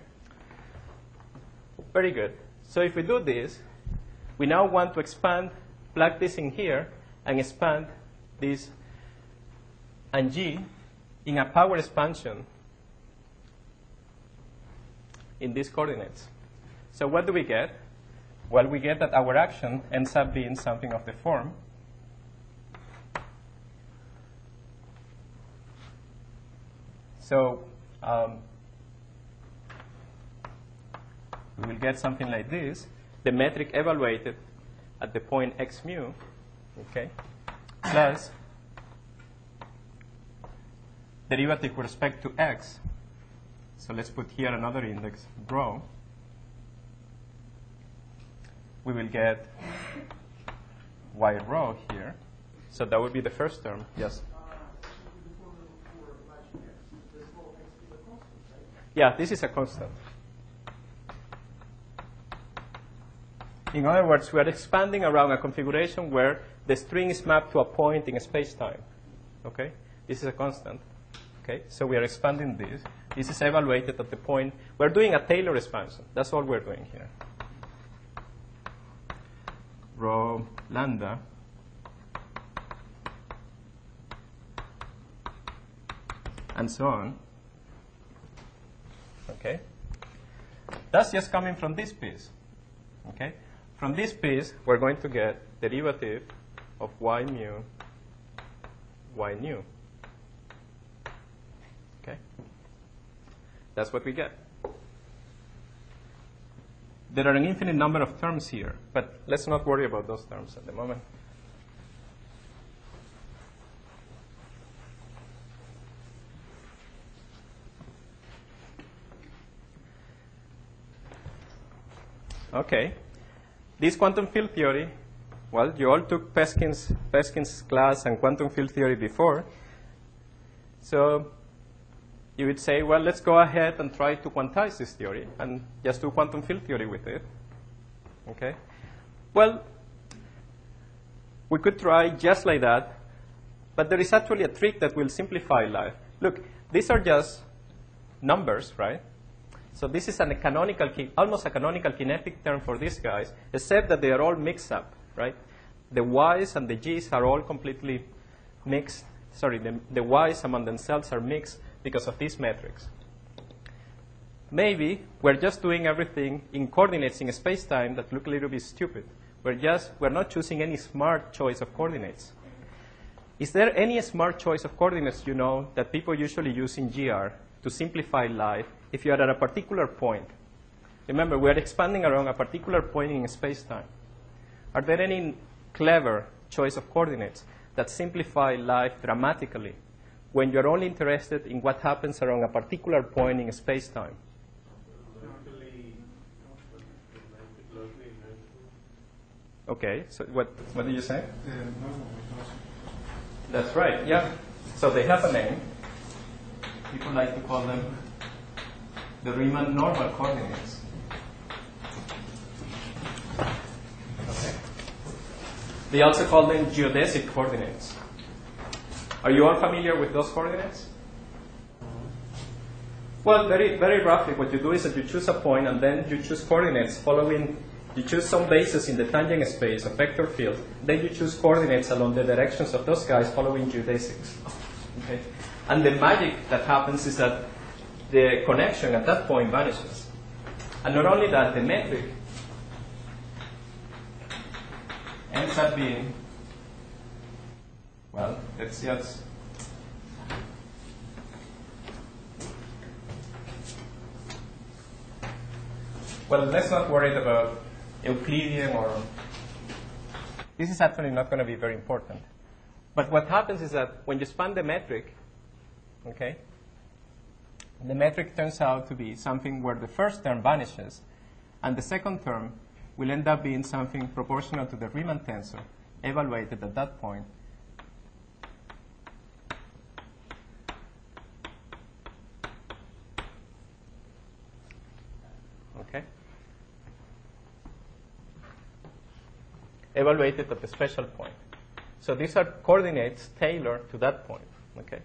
Very good. So if we do this, we now want to expand, plug this in here, and expand this and G in a power expansion in these coordinates. So what do we get? Well, we get that our action ends up being something of the form so um, we will get something like this. The metric evaluated at the point x mu, okay, plus derivative with respect to x. So let's put here another index, rho. We will get y rho here. So that would be the first term. Yes? Yeah, this is a constant. In other words, we are expanding around a configuration where the string is mapped to a point in space-time. Okay? This is a constant. Okay? So we are expanding this. This is evaluated at the point. We're doing a Taylor expansion. That's all we're doing here. Rho lambda and so on. Okay? That's just coming from this piece. Okay? From this piece, we're going to get derivative of y mu, y nu. Okay? That's what we get. There are an infinite number of terms here, but let's not worry about those terms at the moment. Okay. This quantum field theory, well, you all took Peskin's, Peskin's class and quantum field theory before. So you would say, well, let's go ahead and try to quantize this theory and just do quantum field theory with it. Okay? Well, we could try just like that, but there is actually a trick that will simplify life. Look, these are just numbers, right? So this is a canonical, almost a canonical kinetic term for these guys, except that they are all mixed up, right? The y's and the g's are all completely mixed. Sorry, the, the y's among themselves are mixed because of these metrics. maybe we're just doing everything in coordinates in space-time that look a little bit stupid. We're just, we're not choosing any smart choice of coordinates. Is there any smart choice of coordinates you know that people usually use in G R to simplify life if you are at a particular point? Remember, we're expanding around a particular point in space-time. Are there any clever choice of coordinates that simplify life dramatically when you're only interested in what happens around a particular point in space-time? Okay, so what, what did you say? That's right, yeah. So they have a name. People like to call them the Riemann normal coordinates. Okay. They also call them geodesic coordinates. Are you all familiar with those coordinates? Well, very, very roughly, what you do is that you choose a point and then you choose coordinates following, you choose some bases in the tangent space of vector field, then you choose coordinates along the directions of those guys following geodesics. Okay? And the magic that happens is that the connection at that point vanishes. And not only that, the metric ends up being, well, let's just, well, let's not worry about Euclidean or, this is actually not going to be very important. But what happens is that when you span the metric, okay, the metric turns out to be something where the first term vanishes, and the second term will end up being something proportional to the Riemann tensor evaluated at that point. Okay? Evaluated at the special point. So these are coordinates tailored to that point. Okay?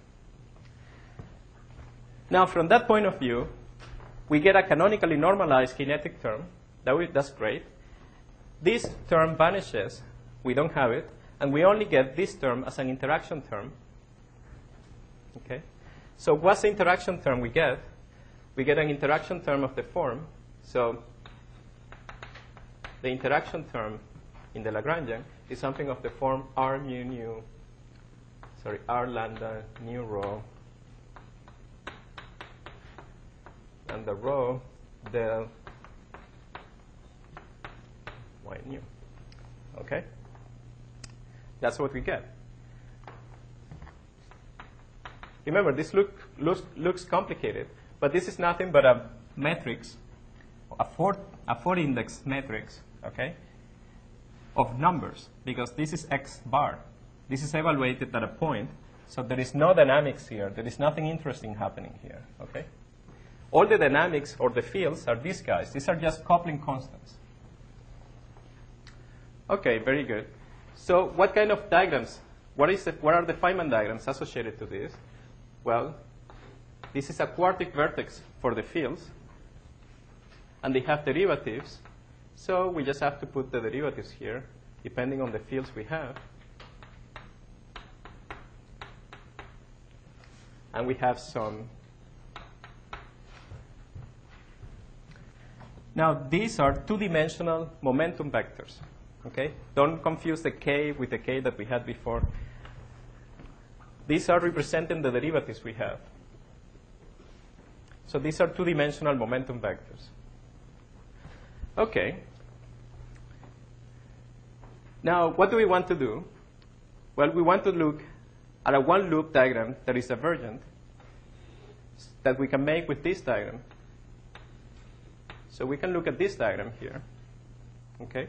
Now, from that point of view, we get a canonically normalized kinetic term. That we, that's great. This term vanishes. We don't have it. And we only get this term as an interaction term. Okay? So what's the interaction term we get? We get an interaction term of the form. So the interaction term in the Lagrangian is something of the form R mu nu, sorry, R lambda nu rho, and the rho del y nu. Okay? That's what we get. Remember, this look, looks, looks complicated, but this is nothing but a matrix, a four, a four index matrix, okay, of numbers, because this is x bar. This is evaluated at a point, so there is no dynamics here. There is nothing interesting happening here, okay? All the dynamics or the fields are these guys. These are just coupling constants. Okay, very good. So what kind of diagrams, what, is the, what are the Feynman diagrams associated to this? Well, this is a quartic vertex for the fields, and they have derivatives. So we just have to put the derivatives here, depending on the fields we have. And we have some. Now, these are two-dimensional momentum vectors. Okay? Don't confuse the k with the k that we had before. These are representing the derivatives we have. So these are two-dimensional momentum vectors. Okay. Now, what do we want to do? Well, we want to look at a one-loop diagram that is divergent that we can make with this diagram. So we can look at this diagram here. Okay?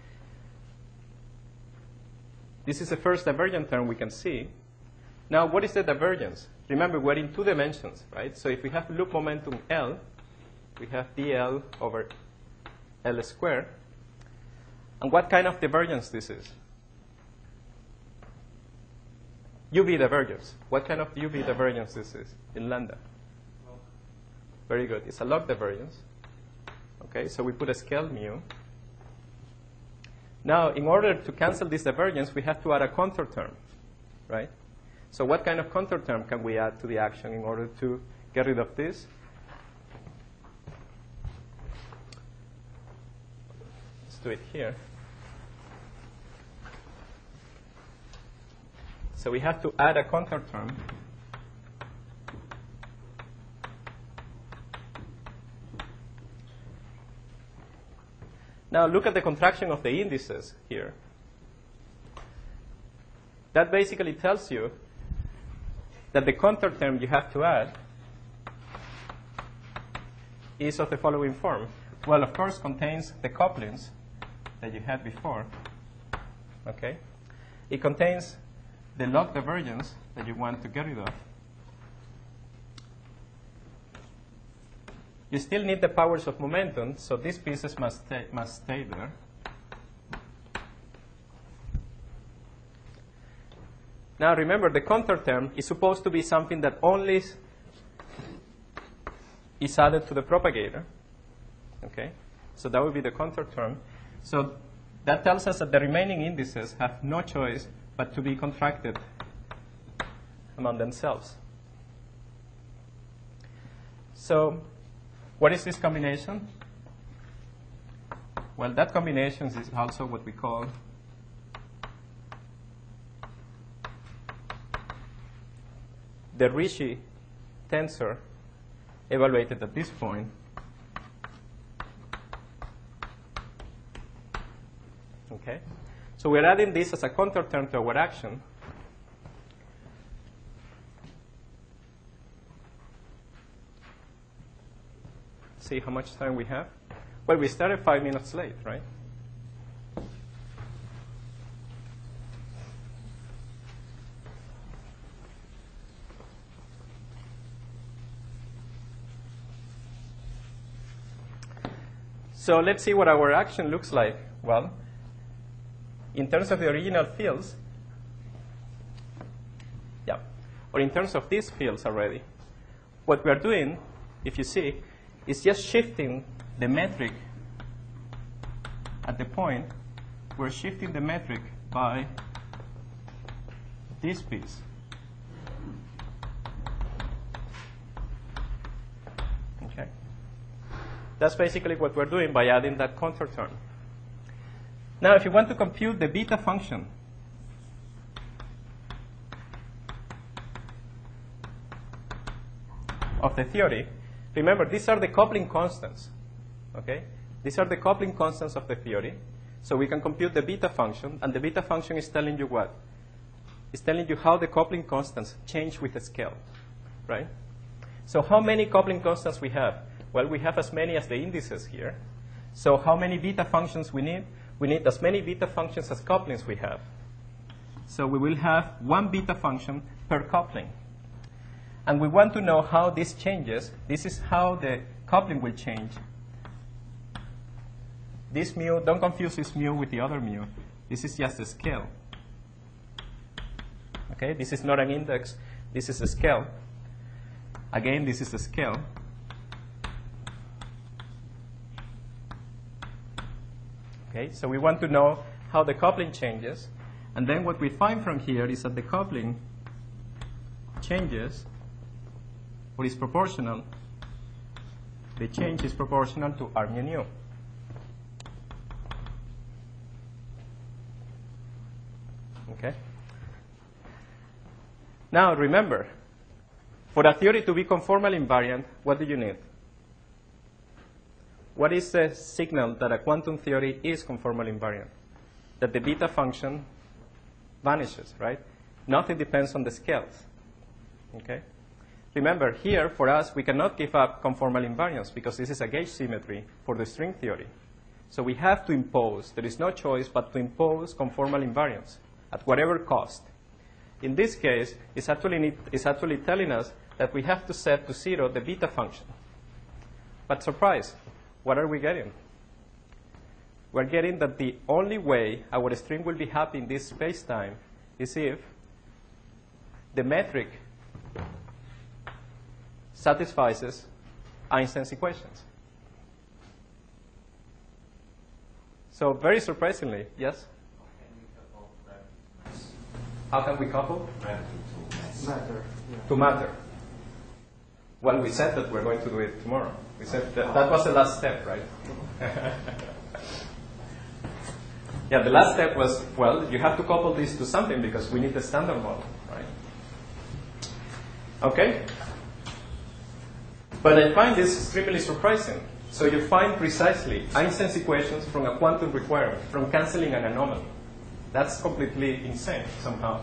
This is the first divergent term we can see. Now, what is the divergence? Remember, we're in two dimensions, right? So if we have loop momentum L, we have dl over L squared. And what kind of divergence this is? U V divergence. What kind of U V divergence this is in lambda? Very good. It's a log divergence. Okay, so we put a scale mu. Now, in order to cancel this divergence, we have to add a contour term, right? So what kind of contour term can we add to the action in order to get rid of this? do it here. So we have to add a counterterm. Now look at the contraction of the indices here. That basically tells you that the counterterm you have to add is of the following form. Well, of course, contains the couplings that you had before. Okay? It contains the log divergence that you want to get rid of. You still need the powers of momentum, so these pieces must stay, must stay there. Now remember, the counterterm is supposed to be something that only is added to the propagator. Okay? So that would be the counterterm. So that tells us that the remaining indices have no choice but to be contracted among themselves. So what is this combination? Well, that combination is also what we call the Ricci tensor evaluated at this point. Okay? So we're adding this as a counterterm to our action. See how much time we have? Well, we started five minutes late, right? So let's see what our action looks like. Well, in terms of the original fields, yeah, or in terms of these fields already, what we are doing, if you see, is just shifting the metric at the point. We're shifting the metric by this piece. Okay. That's basically what we're doing by adding that counterterm. Now, if you want to compute the beta function of the theory, remember, these are the coupling constants. Okay? These are the coupling constants of the theory. So we can compute the beta function, and the beta function is telling you what? It's telling you how the coupling constants change with the scale. Right? So how many coupling constants we have? Well, we have as many as the indices here. So how many beta functions we need? We need as many beta functions as couplings we have. So we will have one beta function per coupling. And we want to know how this changes. This is how the coupling will change. This mu, don't confuse this mu with the other mu. This is just a scale. Okay, this is not an index. This is a scale. Again, this is a scale. Okay, so we want to know how the coupling changes. And then what we find from here is that the coupling changes, or is proportional. The change is proportional to R mu nu. Okay? Now, remember, for a theory to be conformal invariant, what do you need? What is the signal that a quantum theory is conformal invariant? That the beta function vanishes, right? Nothing depends on the scales. Okay? Remember, here, for us, we cannot give up conformal invariance because this is a gauge symmetry for the string theory. So we have to impose, there is no choice but to impose conformal invariance at whatever cost. In this case, it's actually, need, it's actually telling us that we have to set to zero the beta function. But surprise, what are we getting? We're getting that the only way our string will be happy in this space-time is if the metric satisfies Einstein's equations. So very surprisingly, yes? How can we couple? Matter. Yeah. To matter. Well, we said that we're going to do it tomorrow. We said that that was the last step, right? Yeah, the last step was, well, you have to couple this to something because we need the standard model, right? Okay? But I find this extremely surprising. So you find precisely Einstein's equations from a quantum requirement, from canceling an anomaly. That's completely insane somehow.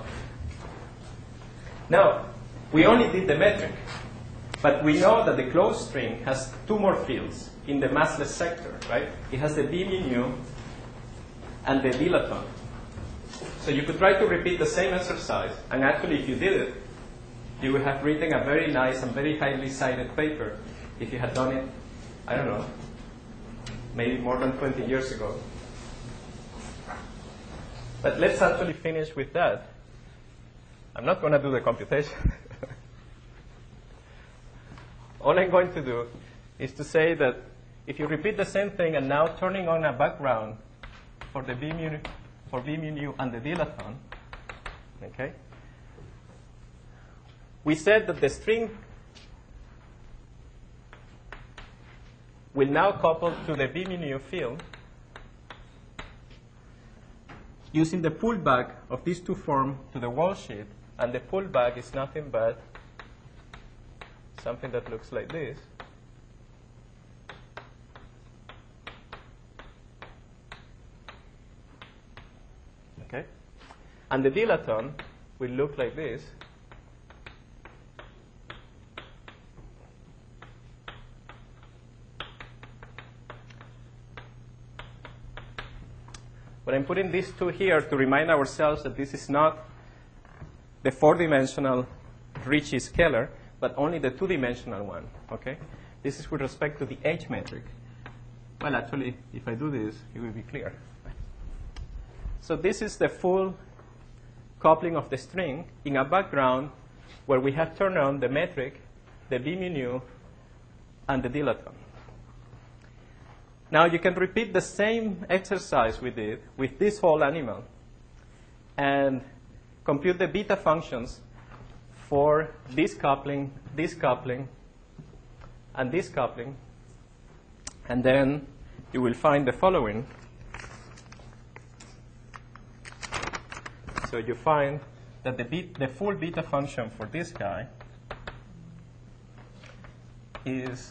Now, we only did the metric, but we know that the closed string has two more fields in the massless sector, right? It has the B mu and the dilaton. So you could try to repeat the same exercise, and actually if you did it, you would have written a very nice and very highly cited paper if you had done it, I don't know, maybe more than twenty years ago. But let's actually finish with that. I'm not going to do the computation. All I'm going to do is to say that if you repeat the same thing and now turning on a background for the B mu, for B mu nu and the dilaton, okay, we said that the string will now couple to the B mu nu field using the pullback of these two forms to the wall sheet, and the pullback is nothing but something that looks like this. Okay? And the dilaton will look like this. But I'm putting these two here to remind ourselves that this is not the four-dimensional Ricci scalar, but only the two-dimensional one. Okay? This is with respect to the H metric. Well, actually, if I do this, it will be clear. So this is the full coupling of the string in a background where we have turned on the metric, the B mu nu, and the dilaton. Now you can repeat the same exercise we did with this whole animal and compute the beta functions for this coupling, this coupling, and this coupling, and then you will find the following. So you find that the, bet the full beta function for this guy is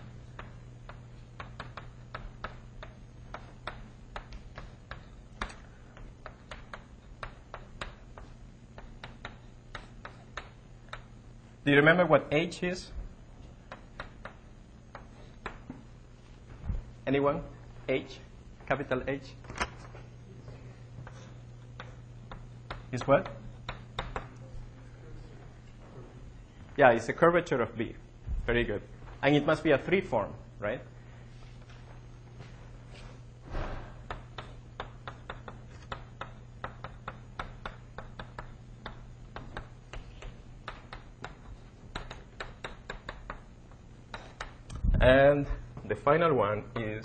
Do you remember what H is? Anyone? H? Capital H? Is what? Yeah, it's the curvature of B. Very good. And it must be a three form, right? And the final one is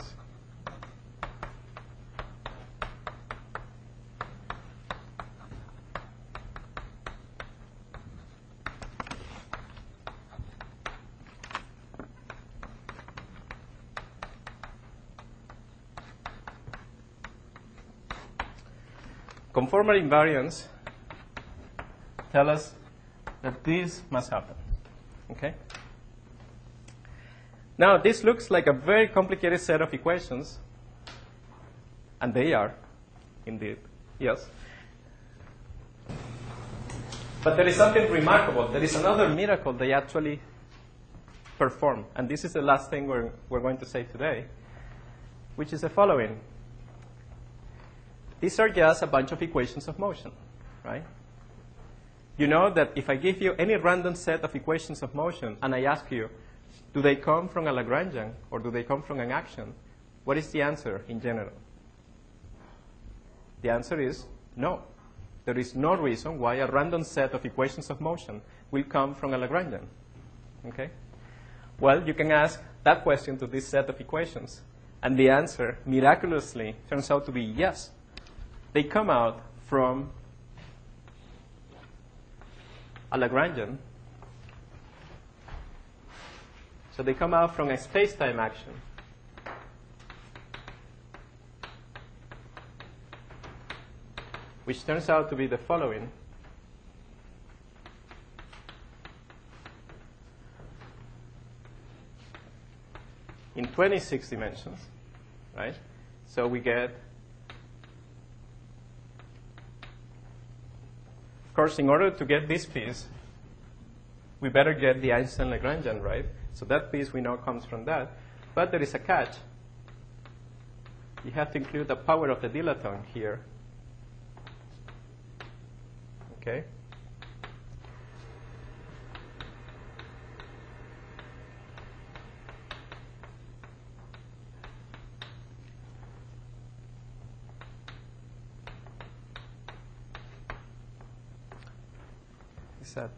conformal invariants tell us that this must happen. Okay? Now, this looks like a very complicated set of equations, and they are, indeed, yes. But there is something remarkable. There is another miracle they actually perform, and this is the last thing we're, we're going to say today, which is the following. These are just a bunch of equations of motion, right? You know that if I give you any random set of equations of motion, and I ask you, do they come from a Lagrangian or do they come from an action? What is the answer in general? The answer is no. There is no reason why a random set of equations of motion will come from a Lagrangian. Okay? Well, you can ask that question to this set of equations, and the answer miraculously turns out to be yes. They come out from a Lagrangian. So they come out from a space-time action. which turns out to be the following. In twenty-six dimensions, right? So we get, of course, in order to get this piece, we better get the Einstein-Lagrangian, right? So that piece we know comes from that. But there is a catch. You have to include the power of the dilaton here. Okay? Is that?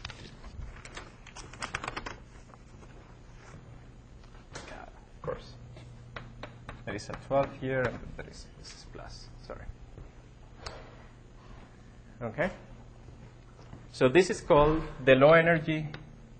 Yeah, of course. There is a twelve here, and there is this is plus. Sorry. Okay. So this is called the low energy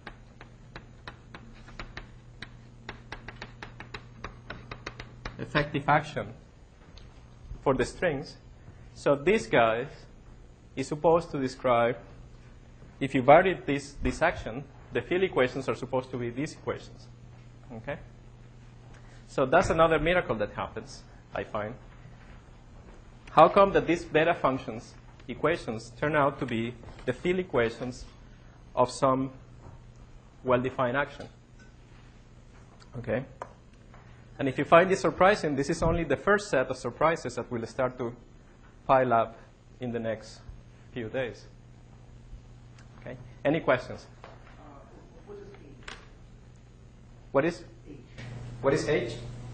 effective action for the strings. So this guy is supposed to describe, if you vary this, this action, the field equations are supposed to be these equations. Okay? So that's another miracle that happens, I find. How come that these beta functions equations turn out to be the field equations of some well-defined action? Okay? And if you find this surprising, this is only the first set of surprises that will start to pile up in the next few days. Okay? Any questions? Uh, what is H? What is? H. What is H?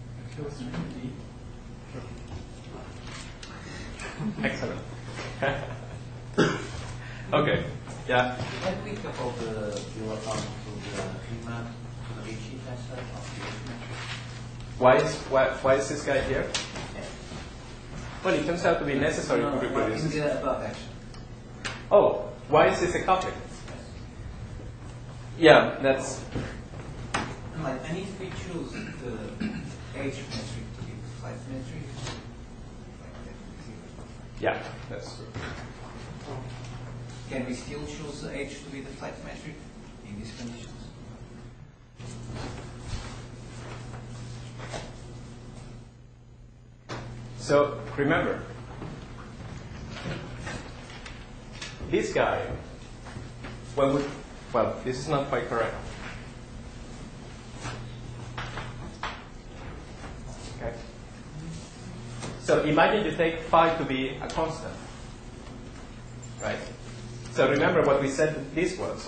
Excellent. Okay. Yeah. Can we couple the dilaton to the Riemann, to the Ricci tensor of the H metric? Why is why, why is this guy here? Well, it turns out to be necessary no, to reproduce. In the above action. Oh, why is this a coupling? Yeah, that's. Like, and if we choose the H metric to be the flat metric, Yeah, that's true. can we still choose the H to be the flat metric in these conditions? So remember, this guy, when we, well, this is not quite correct. Okay. So imagine you take phi to be a constant, right? So remember what we said that this was.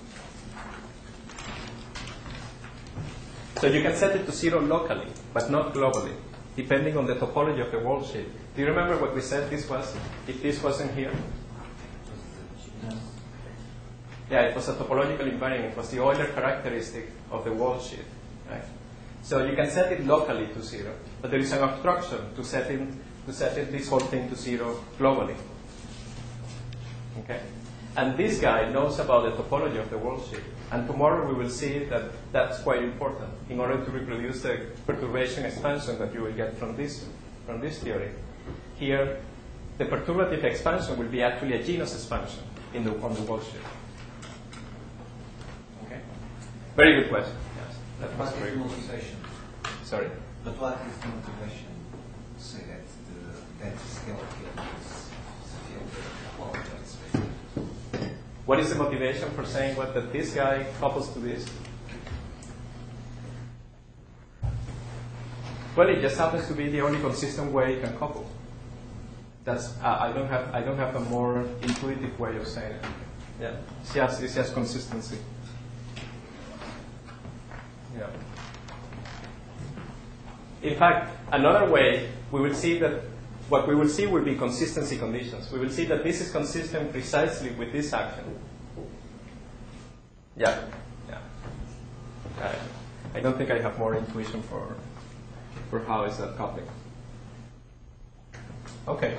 So you can set it to zero locally, but not globally, depending on the topology of the world sheet. Do you remember what we said this was, if this wasn't here? Yeah, it was a topological invariant. It was the Euler characteristic of the world sheet, right? So you can set it locally to zero, but there is an obstruction to setting to setting this whole thing to zero globally. Okay, and this guy knows about the topology of the world sheet, and tomorrow we will see that that's quite important in order to reproduce the perturbation expansion that you will get from this from this theory. Here, the perturbative expansion will be actually a genus expansion in the on the world sheet. Okay, very good question. Yes, that was What is very the good. motivation? Sorry. But what is the motivation to say that the that scale field is field quality space? What is the motivation for saying what that this guy couples to this? Well, it just happens to be the only consistent way you can couple. That's uh, I don't have I don't have a more intuitive way of saying it. Yeah, it's just it's just consistency. Yeah. In fact, another way we will see that what we will see will be consistency conditions. We will see that this is consistent precisely with this action. Yeah, yeah. I, I don't think I have more intuition for for how is that coupling. Okay.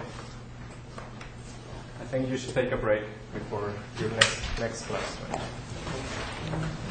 I think you should take a break before your next next class. Right?